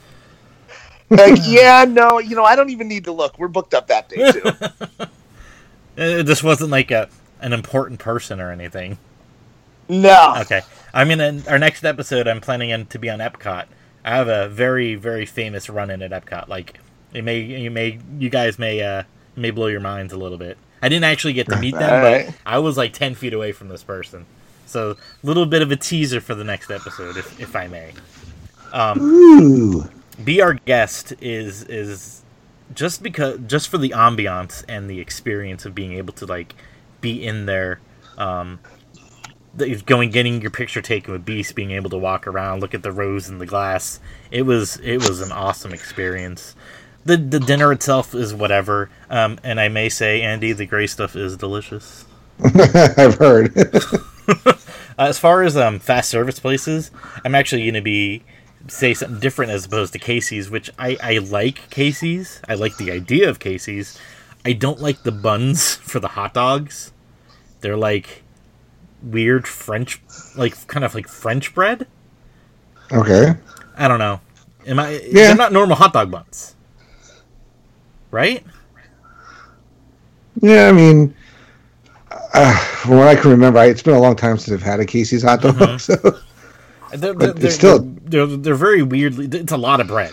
Yeah, no, I don't even need to look. We're booked up that day, too. This wasn't an important person or anything. No. Okay. I mean, in our next episode, I'm planning to be on Epcot. I have a very, very famous run-in at Epcot. Like, you guys may blow your minds a little bit. I didn't actually get to meet them, but I was like 10 feet away from this person. So, a little bit of a teaser for the next episode, if I may. Be Our Guest is just for the ambiance and the experience of being able to like be in there, getting your picture taken with Beast, being able to walk around, look at the rose in the glass. It was an awesome experience. The dinner itself is whatever, and I may say, Andy, the gray stuff is delicious. I've heard. As far as fast service places, I'm actually going to say something different as opposed to Casey's, which I like Casey's. I like the idea of Casey's. I don't like the buns for the hot dogs. They're like weird French, like kind of like French bread. Okay. I don't know. They're not normal hot dog buns, right? Yeah, I mean, from what I can remember, it's been a long time since I've had a Casey's hot dog. Mm-hmm. So they're very weirdly. It's a lot of bread.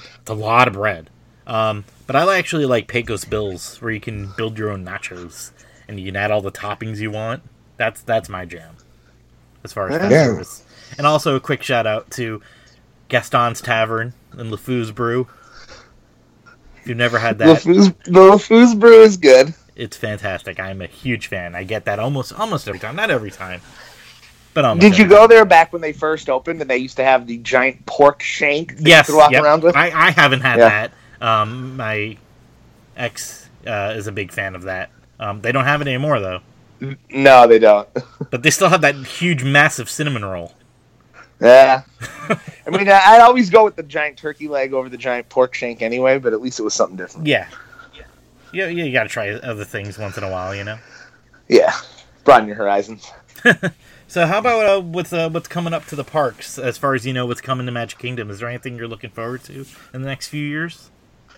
But I actually like Pecos Bills, where you can build your own nachos and you can add all the toppings you want. That's my jam, as far as fast service. And also a quick shout out to Gaston's Tavern and LeFou's Brew. If you've never had that, LeFou's Brew is good. It's fantastic. I'm a huge fan. I get that almost every time. Not every time, but almost. Did you go there back when they first opened and they used to have the giant pork shank that you could walk around with? I haven't had that. My ex is a big fan of that. They don't have it anymore, though. No, they don't. But they still have that huge, massive cinnamon roll. Yeah. I mean, I'd always go with the giant turkey leg over the giant pork shank anyway, but at least it was something different. Yeah, you got to try other things once in a while, you know? Yeah. Broaden your horizons. So how about what's coming up to the parks, as far as you know what's coming to Magic Kingdom? Is there anything you're looking forward to in the next few years?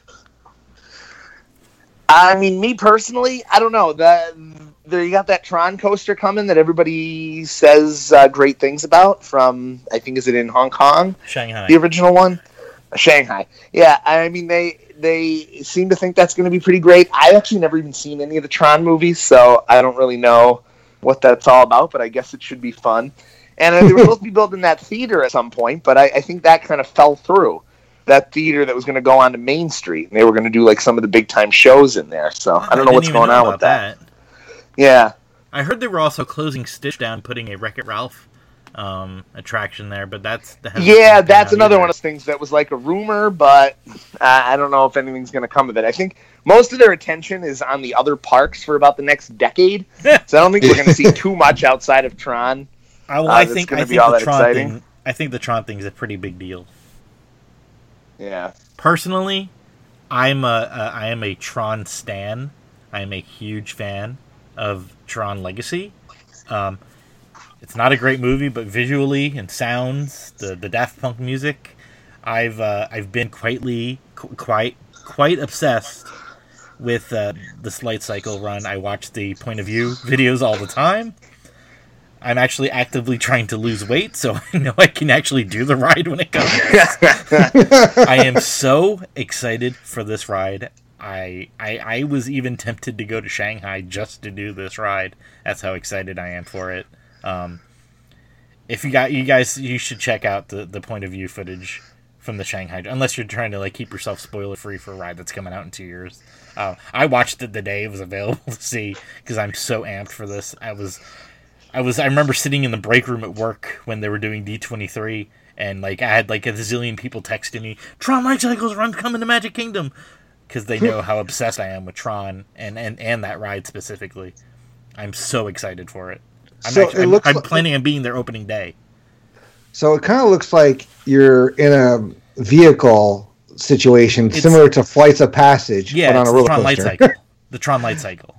I mean, me personally, I don't know. You got that Tron coaster coming that everybody says great things about from, I think, is it in Hong Kong? Shanghai. The original one? Shanghai. Yeah, I mean, they seem to think that's going to be pretty great. I've actually never even seen any of the Tron movies, so I don't really know what that's all about, but I guess it should be fun. And they were supposed to be building that theater at some point, but I think that kind of fell through. That theater that was going to go on to Main Street, and they were going to do like some of the big time shows in there. So I don't know what's going on with that. Yeah, I heard they were also closing Stitch down, putting a Wreck-It Ralph attraction there, but that's another one of those things that was like a rumor, but I don't know if anything's going to come of it. I think most of their attention is on the other parks for about the next decade, so I don't think we're going to see too much outside of Tron. I think the Tron thing is a pretty big deal. Yeah. Personally, I am a Tron stan. I am a huge fan of Tron Legacy. It's not a great movie, but visually and sounds, the Daft Punk music, I've been quite obsessed with this Light Cycle run. I watch the point of view videos all the time. I'm actually actively trying to lose weight, so I know I can actually do the ride when it comes. I am so excited for this ride. I was even tempted to go to Shanghai just to do this ride. That's how excited I am for it. If you guys, you should check out the point of view footage from the Shanghai, unless you're trying to like keep yourself spoiler free for a ride that's coming out in 2 years. I watched it the day it was available to see because I'm so amped for this. I remember sitting in the break room at work when they were doing D23, and like I had like a zillion people texting me, "Tron Light Cycle's run coming to Magic Kingdom," because they know how obsessed I am with Tron and that ride specifically. I'm so excited for it. I'm planning on being there opening day. So it kind of looks like you're in a vehicle situation similar to Flights of Passage, but on a roller coaster. The Tron Light Cycle.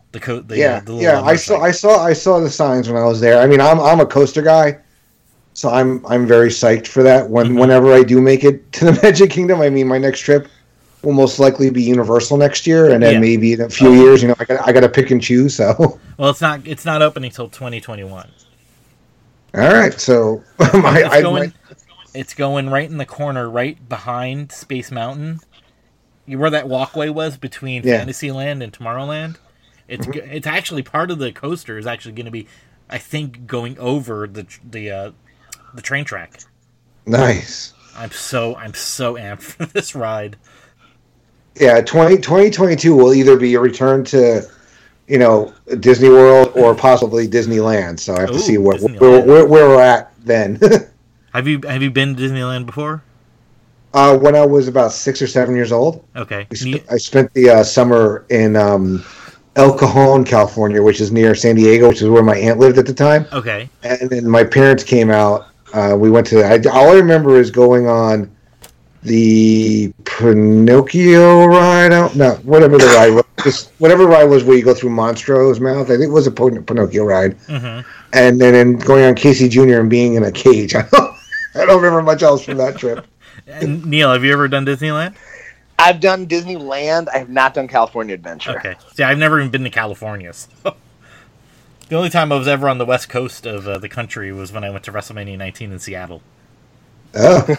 I saw the signs when I was there. I mean, I'm a coaster guy, so I'm very psyched for that. Whenever I do make it to the Magic Kingdom, I mean, my next trip will most likely be Universal next year, and then maybe in a few years, I got to pick and choose. So well, it's not opening until 2021. All right, so It's going right in the corner, right behind Space Mountain. Where that walkway was between Fantasyland and Tomorrowland. It's actually part of the coaster is actually going to be, I think, going over the train track. Nice. I'm so amped for this ride. Yeah, 2022 will either be a return to, Disney World or possibly Disneyland. So I have to see where we're at then. Have you been to Disneyland before? When I was about 6 or 7 years old. Okay. I spent the summer in El Cajon, California, which is near San Diego, which is where my aunt lived at the time. Okay. And then my parents came out. We went to. All I remember is going on the Pinocchio ride. Whatever the ride was. Just whatever ride was where you go through Monstro's mouth. I think it was a Pinocchio ride. Mm-hmm. And then going on Casey Jr. and being in a cage. I don't remember much else from that trip. Neil, have you ever done Disneyland? I've done Disneyland. I have not done California Adventure. Okay. See, I've never even been to California. So. The only time I was ever on the west coast of the country was when I went to WrestleMania 19 in Seattle. Oh.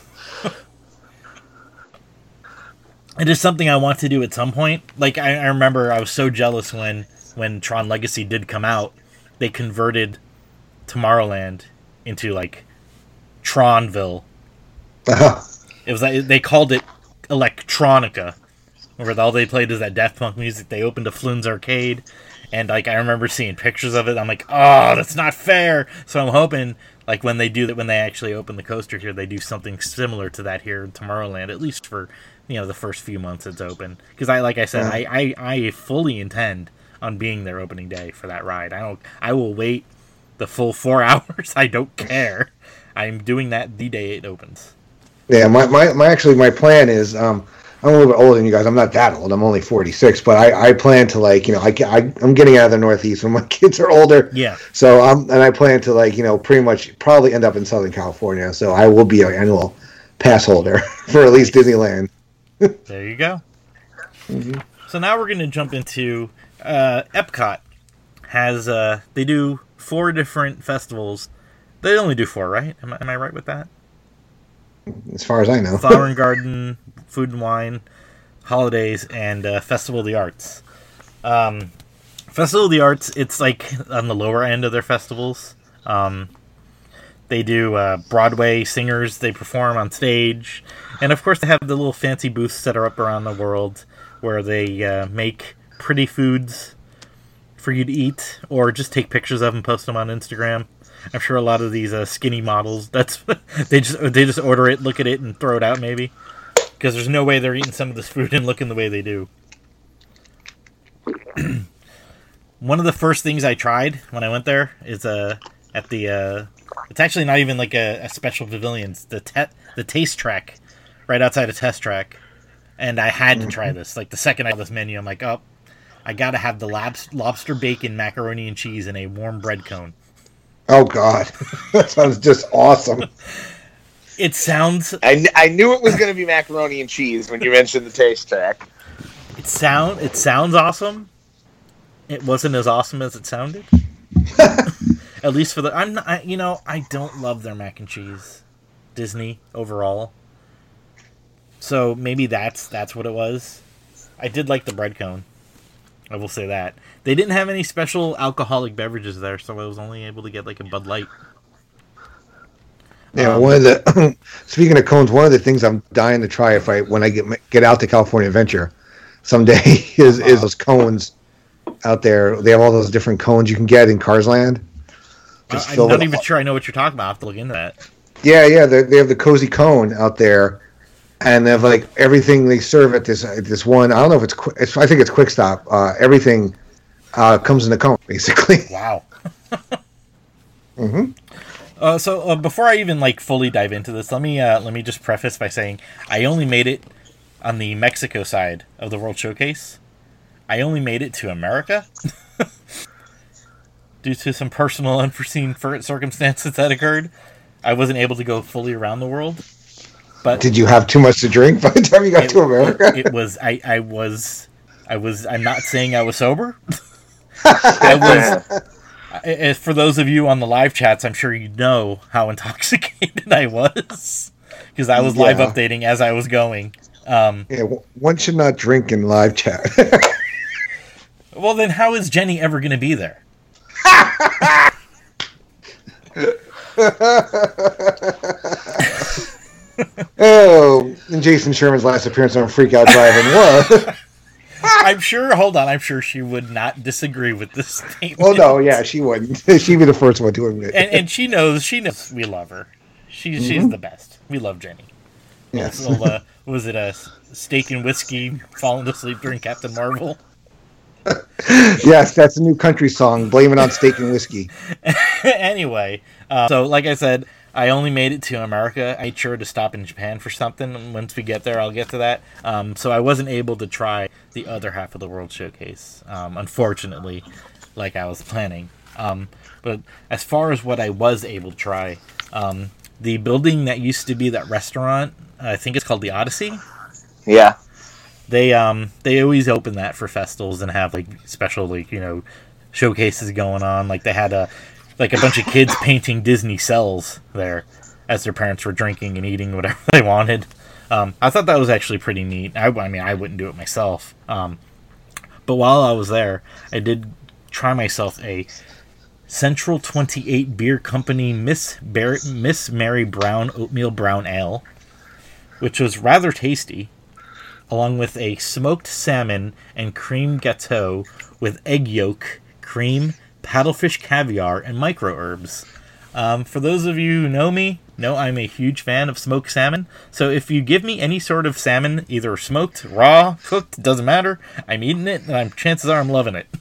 It is something I want to do at some point. Like, I remember I was so jealous when Tron Legacy did come out. They converted Tomorrowland into, like, Tronville. It was like they called it Electronica, where all they played is that Daft Punk music. They opened a Flynn's Arcade, and like I remember seeing pictures of it. I'm like, oh, that's not fair. So I'm hoping like when they actually open the coaster here, they do something similar to that here in Tomorrowland, at least for the first few months it's open. Because I fully intend on being there opening day for that ride. I will wait the full 4 hours. I don't care. I'm doing that the day it opens. Yeah, my plan is I'm a little bit older than you guys. I'm not that old. I'm only 46, but I plan to I'm getting out of the Northeast when my kids are older. Yeah. So I plan to pretty much probably end up in Southern California. So I will be an annual pass holder for at least Disneyland. There you go. Mm-hmm. So now we're going to jump into Epcot. They do 4 different festivals. They only do 4, right? Am I right with that? As far as I know. Flower and Garden, Food and Wine, Holidays, and Festival of the Arts. Festival of the Arts, it's like on the lower end of their festivals. They do Broadway singers. They perform on stage. And of course they have the little fancy booths that are up around the world where they make pretty foods for you to eat or just take pictures of and post them on Instagram. I'm sure a lot of these skinny models, they just order it, look at it, and throw it out maybe, because there's no way they're eating some of this food and looking the way they do. One of the first things I tried when I went there is at the it's actually not even like a special pavilion. It's the Taste Track, right outside of Test Track, and I had to try this. Like the second I saw this menu, I'm like, oh, I gotta have the lobster bacon macaroni and cheese in a warm bread cone. Oh, God. That sounds just awesome. It sounds... I knew it was going to be macaroni and cheese when you mentioned the Taste Track. It sounds awesome. It wasn't as awesome as it sounded. At least for the... I don't love their mac and cheese. Disney, overall. So maybe that's what it was. I did like the bread cone. I will say that. They didn't have any special alcoholic beverages there, so I was only able to get like a Bud Light. Yeah, one of the speaking of cones, one of the things I'm dying to try when I get out to California Adventure someday is those cones out there. They have all those different cones you can get in Cars Land. I'm not even sure I know what you're talking about. I have to look into that. Yeah, they have the cozy cone out there. And they have like everything they serve at this one. I don't know if it's I think it's Quick Stop. Everything comes in the cone basically. Wow. Mm-hmm. So before I even like fully dive into this, let me just preface by saying I only made it on the Mexico side of the World Showcase. I only made it to America due to some personal unforeseen circumstances that occurred. I wasn't able to go fully around the world. But did you have too much to drink by the time you got to America? It was. I was. I'm not saying I was sober. I For those of you on the live chats, I'm sure you know how intoxicated I was because I was live updating as I was going. One should not drink in live chat. Well, then how is Jenny ever going to be there? Oh, and Jason Sherman's last appearance on Freak Out Driving was. I'm sure she would not disagree with this statement. Well, no, yeah, she wouldn't. She'd be the first one to admit. And she knows we love her. She's the best. We love Jenny. Yes. Was it a steak and whiskey falling asleep during Captain Marvel? Yes, that's a new country song. Blame it on steak and whiskey. Anyway, so like I said, I only made it to America. I made sure to stop in Japan for something. And once we get there, I'll get to that. So I wasn't able to try the other half of the World Showcase, unfortunately, like I was planning. But as far as what I was able to try, the building that used to be that restaurant, I think it's called the Odyssey. Yeah. They always open that for festivals and have like special showcases going on. Like they had a bunch of kids painting Disney cells there as their parents were drinking and eating whatever they wanted. I thought that was actually pretty neat. I mean, I wouldn't do it myself. But while I was there, I did try myself a Central 28 Beer Company Miss Mary Brown Oatmeal Brown Ale, which was rather tasty, along with a smoked salmon and cream gâteau with egg yolk, cream, paddlefish caviar, and micro herbs. For those of you who know me, know I'm a huge fan of smoked salmon. So if you give me any sort of salmon, either smoked, raw, cooked, doesn't matter, I'm eating it, and chances are I'm loving it.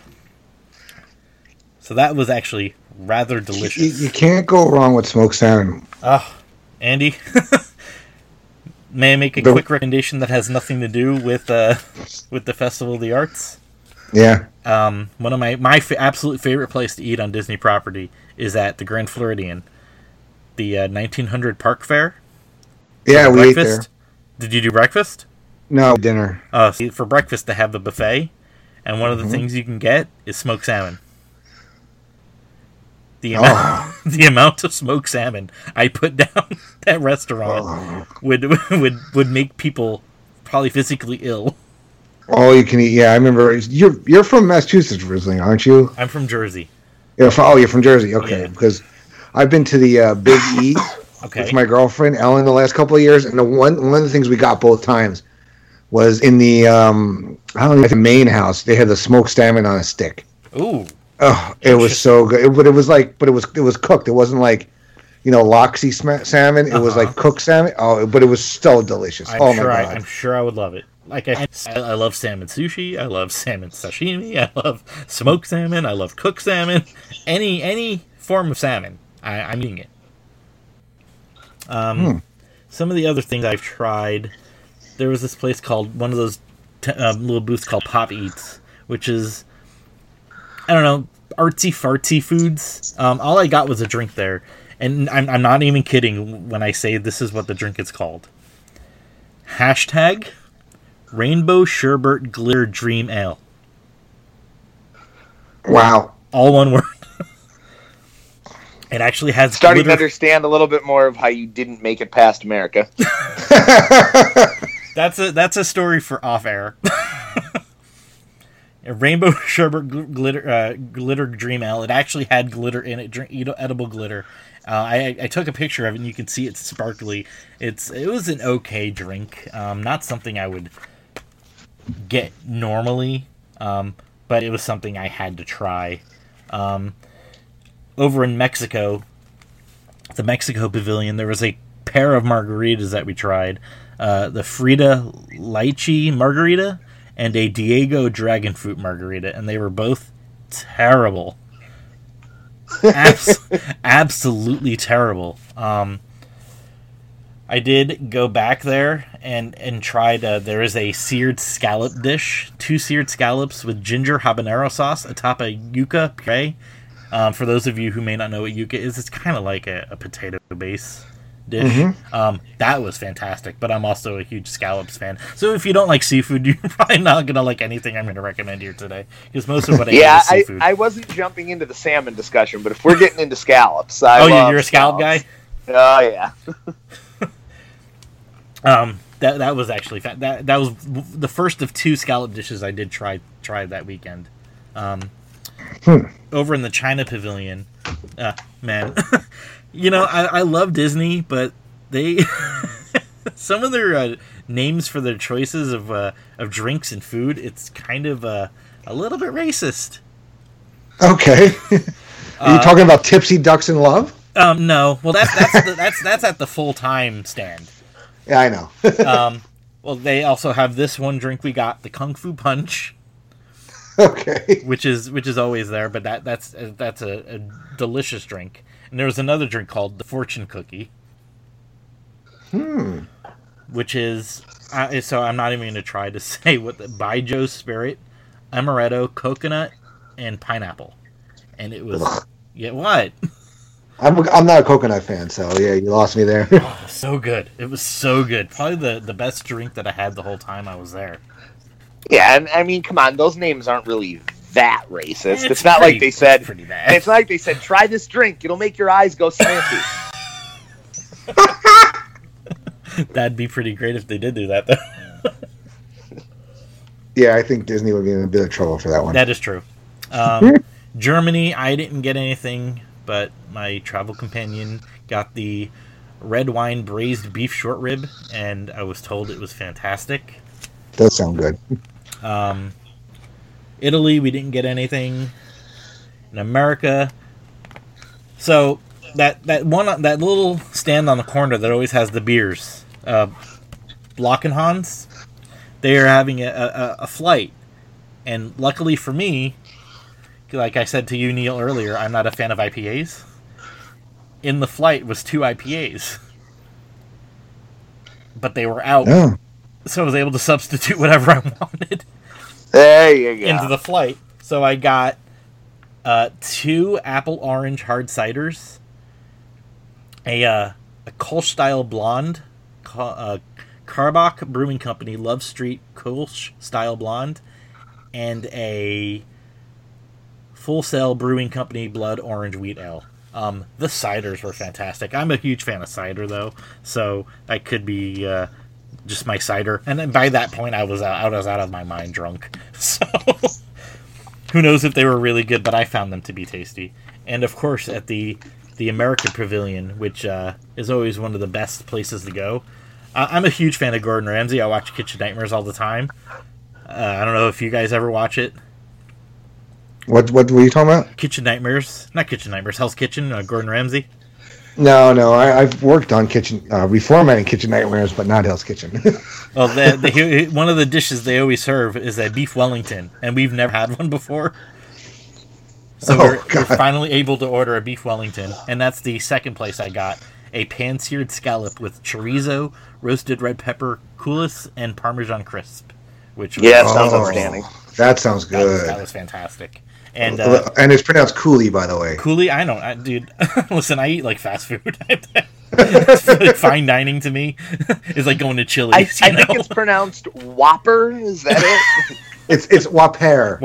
So that was actually rather delicious. You can't go wrong with smoked salmon. Oh, Andy, may I make a quick recommendation that has nothing to do with the Festival of the Arts? Yeah. One of my absolute favorite place to eat on Disney property is at the Grand Floridian, the 1900 Park Fair. Yeah, we ate there. Did you do breakfast? No, dinner. For breakfast they have the buffet, and one of the things you can get is smoked salmon. The amount of smoked salmon I put down that restaurant would make people probably physically ill. All you can eat. Yeah, I remember. You're from Massachusetts originally, aren't you? I'm from Jersey. You're from Jersey. Okay, yeah. Because I've been to the Big E with my girlfriend Ellen the last couple of years, and one of the things we got both times was in the the main house. They had the smoked salmon on a stick. Ooh. Oh, it was so good. But it was cooked. It wasn't like, loxy salmon. It was like cooked salmon. Oh, but it was so delicious. My God. I'm sure I would love it. Like I love salmon sushi. I love salmon sashimi. I love smoked salmon. I love cooked salmon. Any form of salmon, I'm eating it. Some of the other things I've tried, there was this place called one of those little booths called Pop Eats, which is, I don't know, artsy fartsy foods. All I got was a drink there, and I'm not even kidding when I say this is what the drink is called. # Rainbow Sherbet Glitter Dream Ale. Wow. All one word. It actually has starting to understand a little bit more of how you didn't make it past America. That's a story for off air. A Rainbow Sherbet Glitter Dream Ale. It actually had glitter in it, edible glitter. I took a picture of it, and you can see it's sparkly. It was an okay drink. Not something I would get normally, but it was something I had to try. Over in Mexico, the Mexico Pavilion, there was a pair of margaritas that we tried. The Frida Lychee Margarita and a Diego Dragon Fruit Margarita, and they were both terrible. Absolutely terrible. I did go back there and tried, there is a seared scallop dish, 2 seared scallops with ginger habanero sauce atop a yuca puree. For those of you who may not know what yuca is, it's kind of like a potato base. dish. That was fantastic, but I'm also a huge scallops fan. So if you don't like seafood, you're probably not going to like anything I'm going to recommend here today, because most of what I eat is seafood. I wasn't jumping into the salmon discussion, but if we're getting into scallops, you're a scallop guy? Oh, yeah. That was actually that was the first of 2 scallop dishes I did try that weekend. Over in the China Pavilion, man, I love Disney, but they some of their names for their choices of drinks and food, it's kind of a little bit racist. Okay, are you talking about Tipsy Ducks in Love? No. Well, that's at the full-time stand. Yeah, I know. Well, they also have this one drink we got, the Kung Fu Punch. Okay. Which is always there, but that's a delicious drink. And there was another drink called the Fortune Cookie. Which is so I'm not even going to try to say what the Baijiu Spirit, amaretto, coconut, and pineapple. And it was what? I'm not a coconut fan, so yeah, you lost me there. Oh, so good. It was so good. Probably the best drink that I had the whole time I was there. Yeah, and I mean, come on, those names aren't really that racist. It's not like they said. Pretty bad. It's not like they said, "Try this drink; it'll make your eyes go slanty." That'd be pretty great if they did do that, though. Yeah, I think Disney would be in a bit of trouble for that one. That is true. Germany, I didn't get anything, but my travel companion got the red wine braised beef short rib, and I was told it was fantastic. Does sound good. Italy, we didn't get anything. In America, so that little stand on the corner that always has the beers, Blockenhans, they are having a flight, and luckily for me, like I said to you, Neil, earlier, I'm not a fan of IPAs. In the flight was 2 IPAs, but they were out. Oh. So I was able to substitute whatever I wanted there you go. into the flight. So I got 2 apple orange hard ciders, a Kolsch style blonde, Karbach Brewing Company Love Street Kolsch style blonde, and a Full Sail Brewing Company Blood Orange Wheat Ale. The ciders were fantastic. I'm a huge fan of cider, though, so that could be just my cider. And then by that point, I was out of my mind drunk. So who knows if they were really good, but I found them to be tasty. And of course, at the American Pavilion, which is always one of the best places to go. I'm a huge fan of Gordon Ramsay. I watch Kitchen Nightmares all the time. I don't know if you guys ever watch it. What were you talking about? Kitchen Nightmares. Not Kitchen Nightmares. Hell's Kitchen, Gordon Ramsay. No. I've worked on reformatting Kitchen Nightmares, but not Hell's Kitchen. Well, one of the dishes they always serve is a beef Wellington, and we've never had one before. So we're finally able to order a beef Wellington, and that's the second place I got. A pan-seared scallop with chorizo, roasted red pepper, coulis, and Parmesan crisp. Which sounds outstanding. That sounds good. That was fantastic. And it's pronounced Cooley, by the way. Cooley, I don't, dude. Listen, I eat like fast food. It's like fine dining to me. It's like going to Chili's. I think it's pronounced Whopper. Is that it? It's Whopper.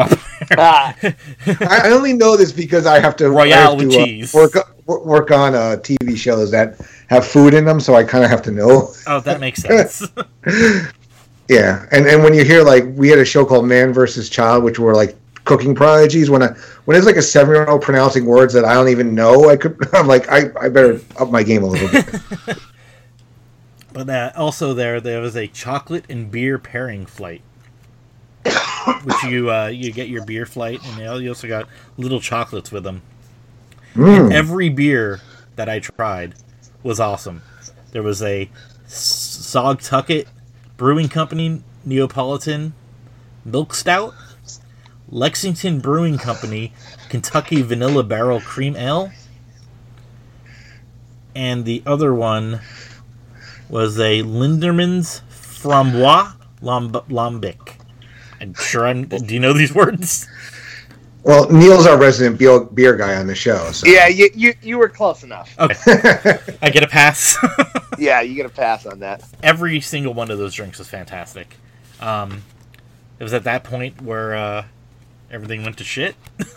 I only know this because I have to with cheese. Work on TV shows that have food in them, so I kind of have to know. Oh, that makes sense. Yeah, and when you hear, like, we had a show called Man vs. Child, which were like cooking prodigies. When it's like a 7-year-old pronouncing words that I don't even know, I'm like, I better up my game a little bit. But also there was a chocolate and beer pairing flight, which you get your beer flight, and you also got little chocolates with them. And every beer that I tried was awesome. There was a Saugtucket Brewing Company Neapolitan Milk Stout, Lexington Brewing Company Kentucky Vanilla Barrel Cream Ale, and the other one was a Linderman's Framboise Lambic. I'm sure do you know these words? Well, Neil's our resident beer guy on the show. So. Yeah, you were close enough. Okay. I get a pass. Yeah, you get a pass on that. Every single one of those drinks was fantastic. It was at that point where everything went to shit.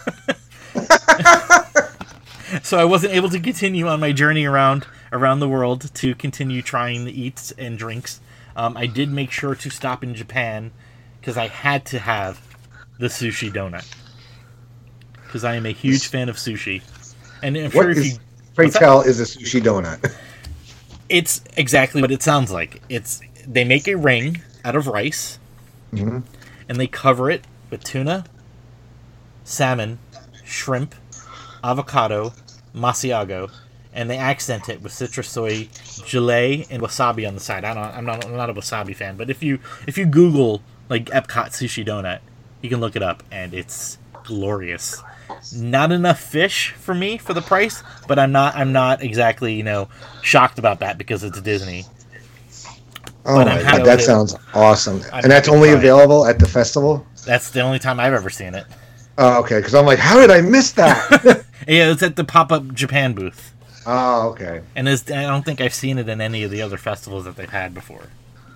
So I wasn't able to continue on my journey around the world to continue trying the eats and drinks. I did make sure to stop in Japan because I had to have the sushi donut. Because I am a huge fan of sushi. And I'm sure if you... Pray tell is a sushi donut? It's exactly what it sounds like. They make a ring out of rice, and they cover it with tuna, salmon, shrimp, avocado, Masiago, and they accent it with citrus soy gelée and wasabi on the side. I'm not a wasabi fan, but if you Google like Epcot sushi donut, you can look it up, and it's glorious. Not enough fish for me for the price, but I'm not exactly shocked about that because it's Disney. Oh my God, that sounds awesome! And that's only available at the festival. That's the only time I've ever seen it. Oh, okay. Because I'm like, how did I miss that? Yeah, it's at the pop-up Japan booth. Oh, okay. And I don't think I've seen it in any of the other festivals that they've had before.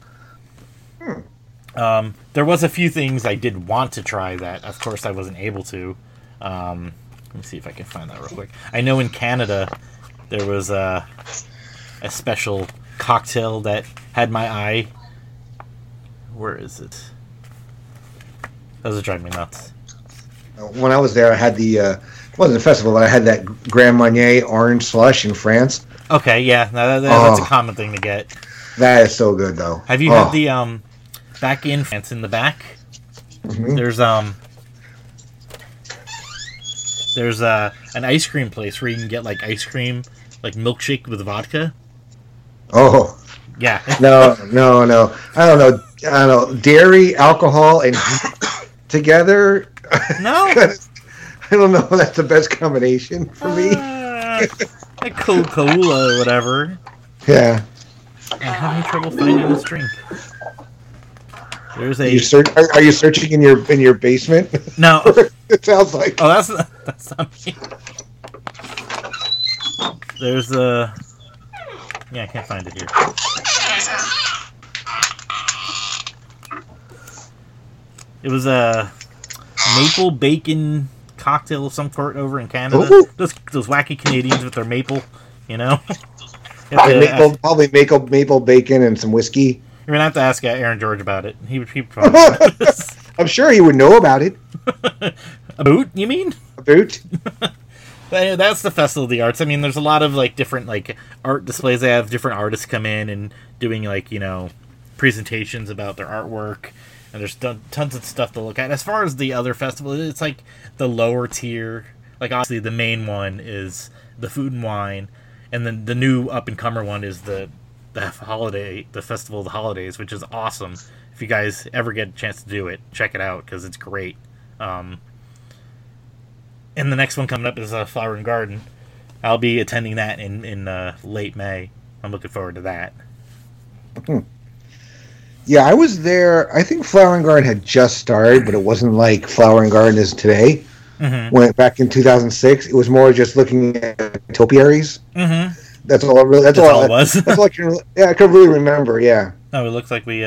There was a few things I did want to try that, of course, I wasn't able to. Let me see if I can find that real quick. I know in Canada there was a special cocktail that had my eye. Where is it? That was driving me nuts. When I was there, I had it wasn't a festival, but I had that Grand Marnier orange slush in France. Okay, yeah, that's a common thing to get. That is so good, though. Have you had the back in France in the back? Mm-hmm. There's an ice cream place where you can get like ice cream, like milkshake with vodka. Oh. Yeah. No. I don't know. Dairy, alcohol, and together. No. I don't know if that's the best combination for me. Like Coca-Cola or whatever. Yeah. I'm having trouble finding this drink. There's a. Are you searching in your basement? No. It sounds like. Oh, that's not me. There's a. Yeah, I can't find it here. It was a maple bacon cocktail of some sort over in Canada. Ooh. Those wacky Canadians with their maple, Probably maple bacon and some whiskey. You're gonna have to ask Aaron George about it. He probably know. I'm sure he would know about it. A boot? You mean? A boot? That's the Festival of the Arts. I mean, there's a lot of different art displays. They have different artists come in and doing presentations about their artwork, and there's tons of stuff to look at. As far as the other festival, it's like the lower tier. Like obviously, the main one is the Food and Wine, and then the new up and comer one is the Festival of the Holidays, which is awesome. If you guys ever get a chance to do it, check it out because it's great. And the next one coming up is Flower and Garden. I'll be attending that in late May. I'm looking forward to that. Yeah, I was there. I think Flower and Garden had just started, but it wasn't like Flower and Garden is today. Mm-hmm. Went back in 2006. It was more just looking at topiaries. Mm-hmm. That's all. That's all it was. That's all I can. Yeah, I could really remember. Yeah. Oh, it looks like we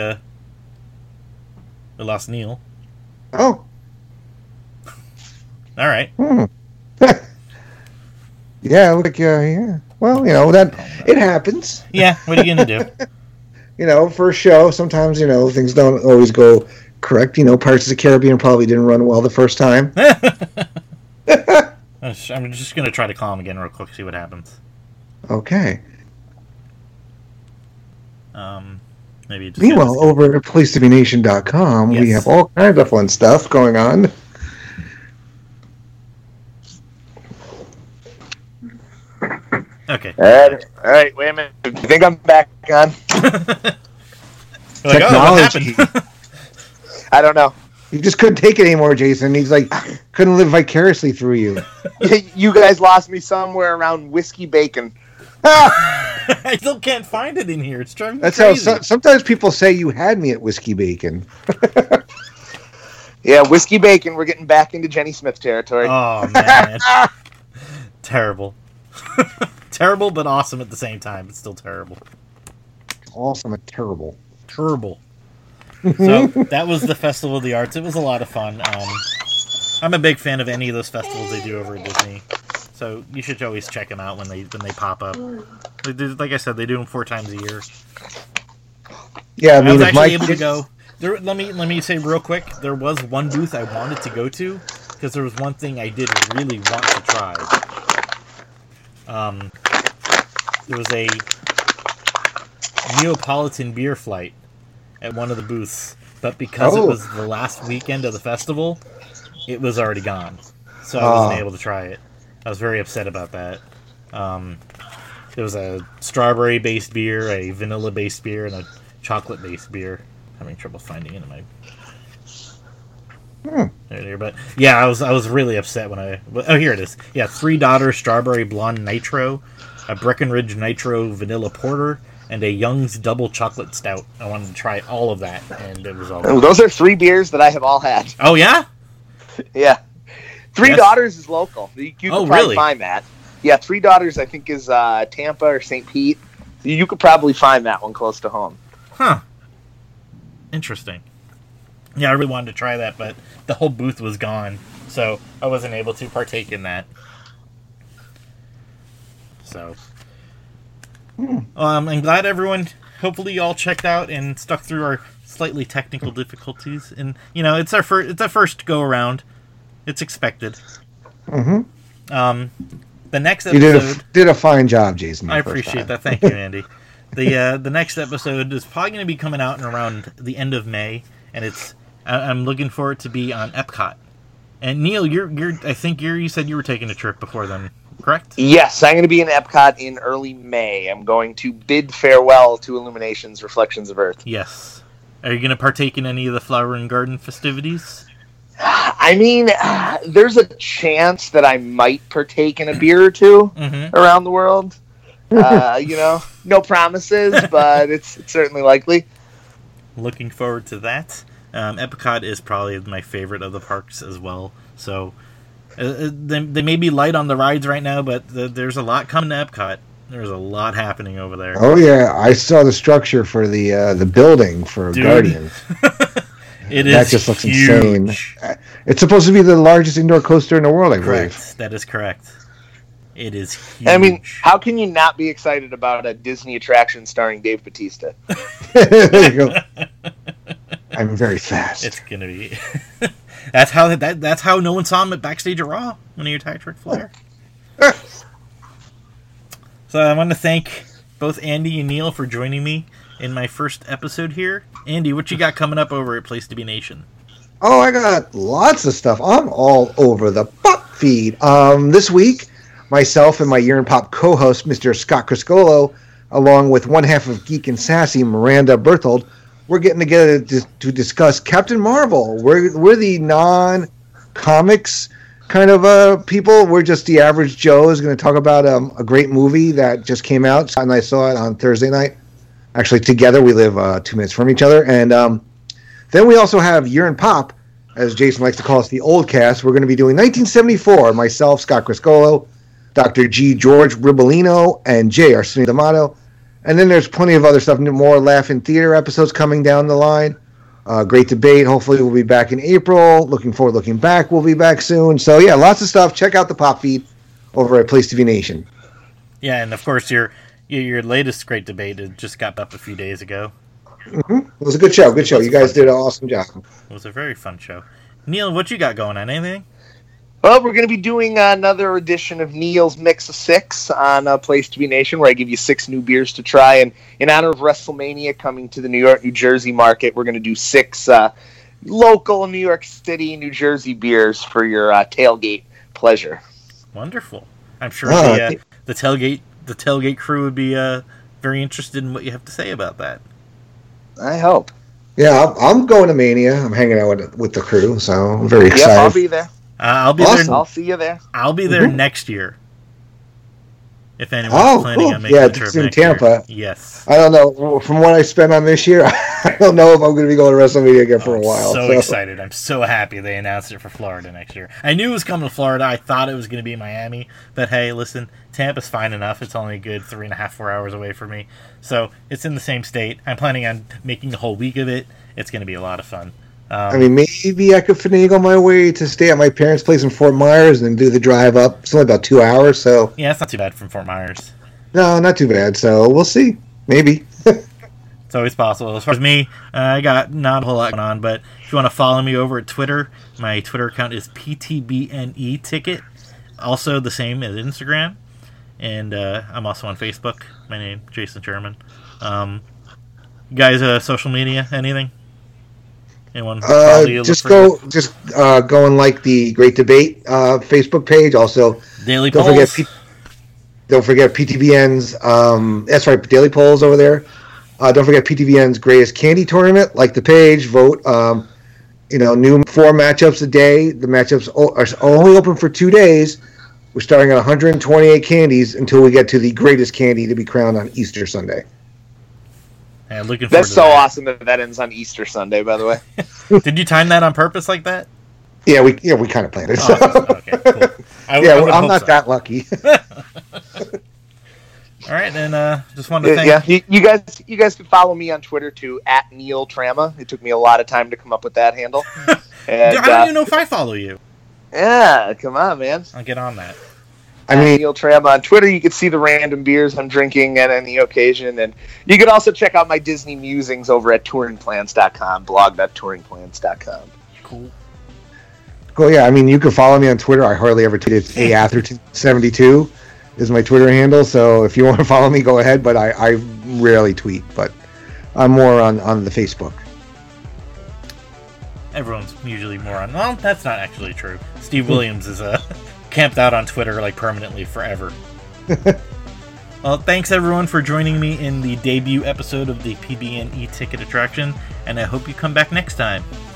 lost Neil. Oh. All right. Yeah, look. Yeah. Well, that it happens. Yeah. What are you gonna do? For a show, sometimes things don't always go correct. Pirates of the Caribbean probably didn't run well the first time. I'm just gonna try to call him again real quick, see what happens. Okay. Maybe. Meanwhile, over at PlaceToBeNation.com, we have all kinds of fun stuff going on. Okay. All right. Wait a minute. I think I'm back on. Technology. What happened? I don't know. You just couldn't take it anymore, Jason. He's like, couldn't live vicariously through you. You guys lost me somewhere around whiskey bacon. I still can't find it in here. It's driving me crazy. How sometimes people say you had me at whiskey bacon. Yeah, whiskey bacon. We're getting back into Jenny Smith territory. Oh man, terrible, terrible, but awesome at the same time. It's still terrible. Awesome and terrible. Terrible. So that was the Festival of the Arts. It was a lot of fun. I'm a big fan of any of those festivals they do over at Disney. So you should always check them out when they pop up. Like I said, they do them 4 times a year. Yeah, I was mean, actually able to go. Let me say real quick. There was one booth I wanted to go to because there was one thing I did really want to try. There was a Neapolitan beer flight at one of the booths, but because it was the last weekend of the festival, it was already gone. So I wasn't able to try it. I was very upset about that. There was a strawberry-based beer, a vanilla-based beer, and a chocolate-based beer. I'm having trouble finding it in my... There, but yeah, I was really upset when I... Oh, here it is. Yeah, Three Daughters Strawberry Blonde Nitro, a Breckenridge Nitro Vanilla Porter, and a Young's Double Chocolate Stout. I wanted to try all of that, and it was all... Those are 3 beers that I have all had. Oh, yeah? Yeah. Three Daughters is local. You can probably really? find that. Yeah, Three Daughters, I think, is Tampa or St. Pete. You could probably find that one close to home. Huh. Interesting. Yeah, I really wanted to try that, but the whole booth was gone, so I wasn't able to partake in that. So, I'm glad everyone, hopefully you all checked out and stuck through our slightly technical difficulties. And, you know, it's our first go-around. It's expected. Mm-hmm. The next episode... You did a fine job, Jason. I appreciate that. Thank you, Andy. The next episode is probably going to be coming out in around the end of May, and I'm looking for it to be on Epcot. And Neil, I think you said you were taking a trip before then, correct? Yes, I'm going to be in Epcot in early May. I'm going to bid farewell to Illumination's Reflections of Earth. Yes. Are you going to partake in any of the Flower and Garden festivities? I mean, there's a chance that I might partake in a beer or two around the world. You know, no promises, but it's certainly likely. Looking forward to that. Epcot is probably my favorite of the parks as well. So they may be light on the rides right now, but there's a lot coming to Epcot. There's a lot happening over there. Oh yeah, I saw the structure for the building for Guardians. That just looks huge. Insane. It's supposed to be the largest indoor coaster in the world, I believe. Correct. That is correct. It is huge. I mean, how can you not be excited about a Disney attraction starring Dave Bautista? There you go. I'm very fast. It's gonna be. That's how no one saw him at backstage at Raw when he attacked Ric Flair. So I want to thank both Andy and Neil for joining me in my first episode here. Andy, what you got coming up over at Place to Be Nation? Oh, I got lots of stuff. I'm all over the pop feed. This week, myself and my Year in Pop co-host, Mr. Scott Criscolo, along with one half of Geek and Sassy, Miranda Berthold, we're getting together to discuss Captain Marvel. We're the non-comics kind of people. We're just the average Joes going to talk about a great movie that just came out, and I saw it on Thursday night. Actually, together, we live 2 minutes from each other. And then we also have Year in Pop, as Jason likes to call us, the old cast. We're going to be doing 1974, myself, Scott Criscolo, Dr. G. George Ribolino, and J. Arsenio D'Amato. And then there's plenty of other stuff, more Laugh in Theater episodes coming down the line. Great debate. Hopefully we'll be back in April. Looking forward, looking back. We'll be back soon. So, yeah, lots of stuff. Check out the Pop feed over at Place to Be Nation. Yeah, and of course, your latest great debate just got up a few days ago. Mm-hmm. It was a good show. Good show. You guys did an awesome job. It was a very fun show. Neil, what you got going on? Anything? Well, we're going to be doing another edition of Neil's Mix of Six on Place to Be Nation, where I give you 6 new beers to try. And in honor of WrestleMania coming to the New York, New Jersey market, we're going to do 6 local New York City, New Jersey beers for your tailgate pleasure. Wonderful. I'm sure the tailgate crew would be very interested in what you have to say about that. I hope. Yeah, I'm going to Mania. I'm hanging out with the crew, so I'm very excited. I'll be there. I'll be there. I'll see you there. I'll be there next year. If anyone's planning on making yeah, a trip it's in next Tampa. year. Yes. I don't know. From what I spent on this year, I don't know if I'm going to be going to WrestleMania again for a while. So excited. I'm so happy they announced it for Florida next year. I knew it was coming to Florida. I thought it was going to be Miami. But hey, listen, Tampa's fine enough. It's only a good 3.5, 4 hours away from me. So it's in the same state. I'm planning on making the whole week of it. It's going to be a lot of fun. I mean, maybe I could finagle my way to stay at my parents' place in Fort Myers and do the drive up. It's only about 2 hours, so... Yeah, it's not too bad from Fort Myers. No, not too bad, so we'll see. Maybe. It's always possible. As far as me, I got not a whole lot going on, but if you want to follow me over at Twitter, my Twitter account is PTBNETicket. Also the same as Instagram. And I'm also on Facebook. My name, Jason Sherman. You guys, social media, anything? Anyone just go and like the Great Debate Facebook page. Also, Daily don't polls. Don't forget PTBN's. That's right, Daily Polls over there. Don't forget PTBN's Greatest Candy Tournament. Like the page, vote. New 4 matchups a day. The matchups are only open for 2 days. We're starting at 128 candies until we get to the greatest candy to be crowned on Easter Sunday. Yeah, looking forward That's to so that. awesome that ends on Easter Sunday, by the way. Did you time that on purpose like that? Yeah, we kind of planned it. So. Okay, cool. I'm not that lucky. All right, then just wanted to thank... Yeah, you guys can follow me on Twitter too, @Neil Trama. It took me a lot of time to come up with that handle. And, I don't even know if I follow you. Yeah, come on, man. I'll get on that. I mean, Neil Trama on Twitter. You can see the random beers I'm drinking at any occasion, and you can also check out my Disney musings over at touringplans.com, blog.touringplans.com. Cool, yeah. I mean, you can follow me on Twitter. I hardly ever tweet. It's Atherton72 is my Twitter handle. So if you want to follow me, go ahead. But I rarely tweet. But I'm more on the Facebook. Everyone's usually more on... Well, that's not actually true. Steve Williams is camped out on Twitter like permanently forever. Well, thanks everyone for joining me in the debut episode of the PBN E-Ticket Attraction, and I hope you come back next time.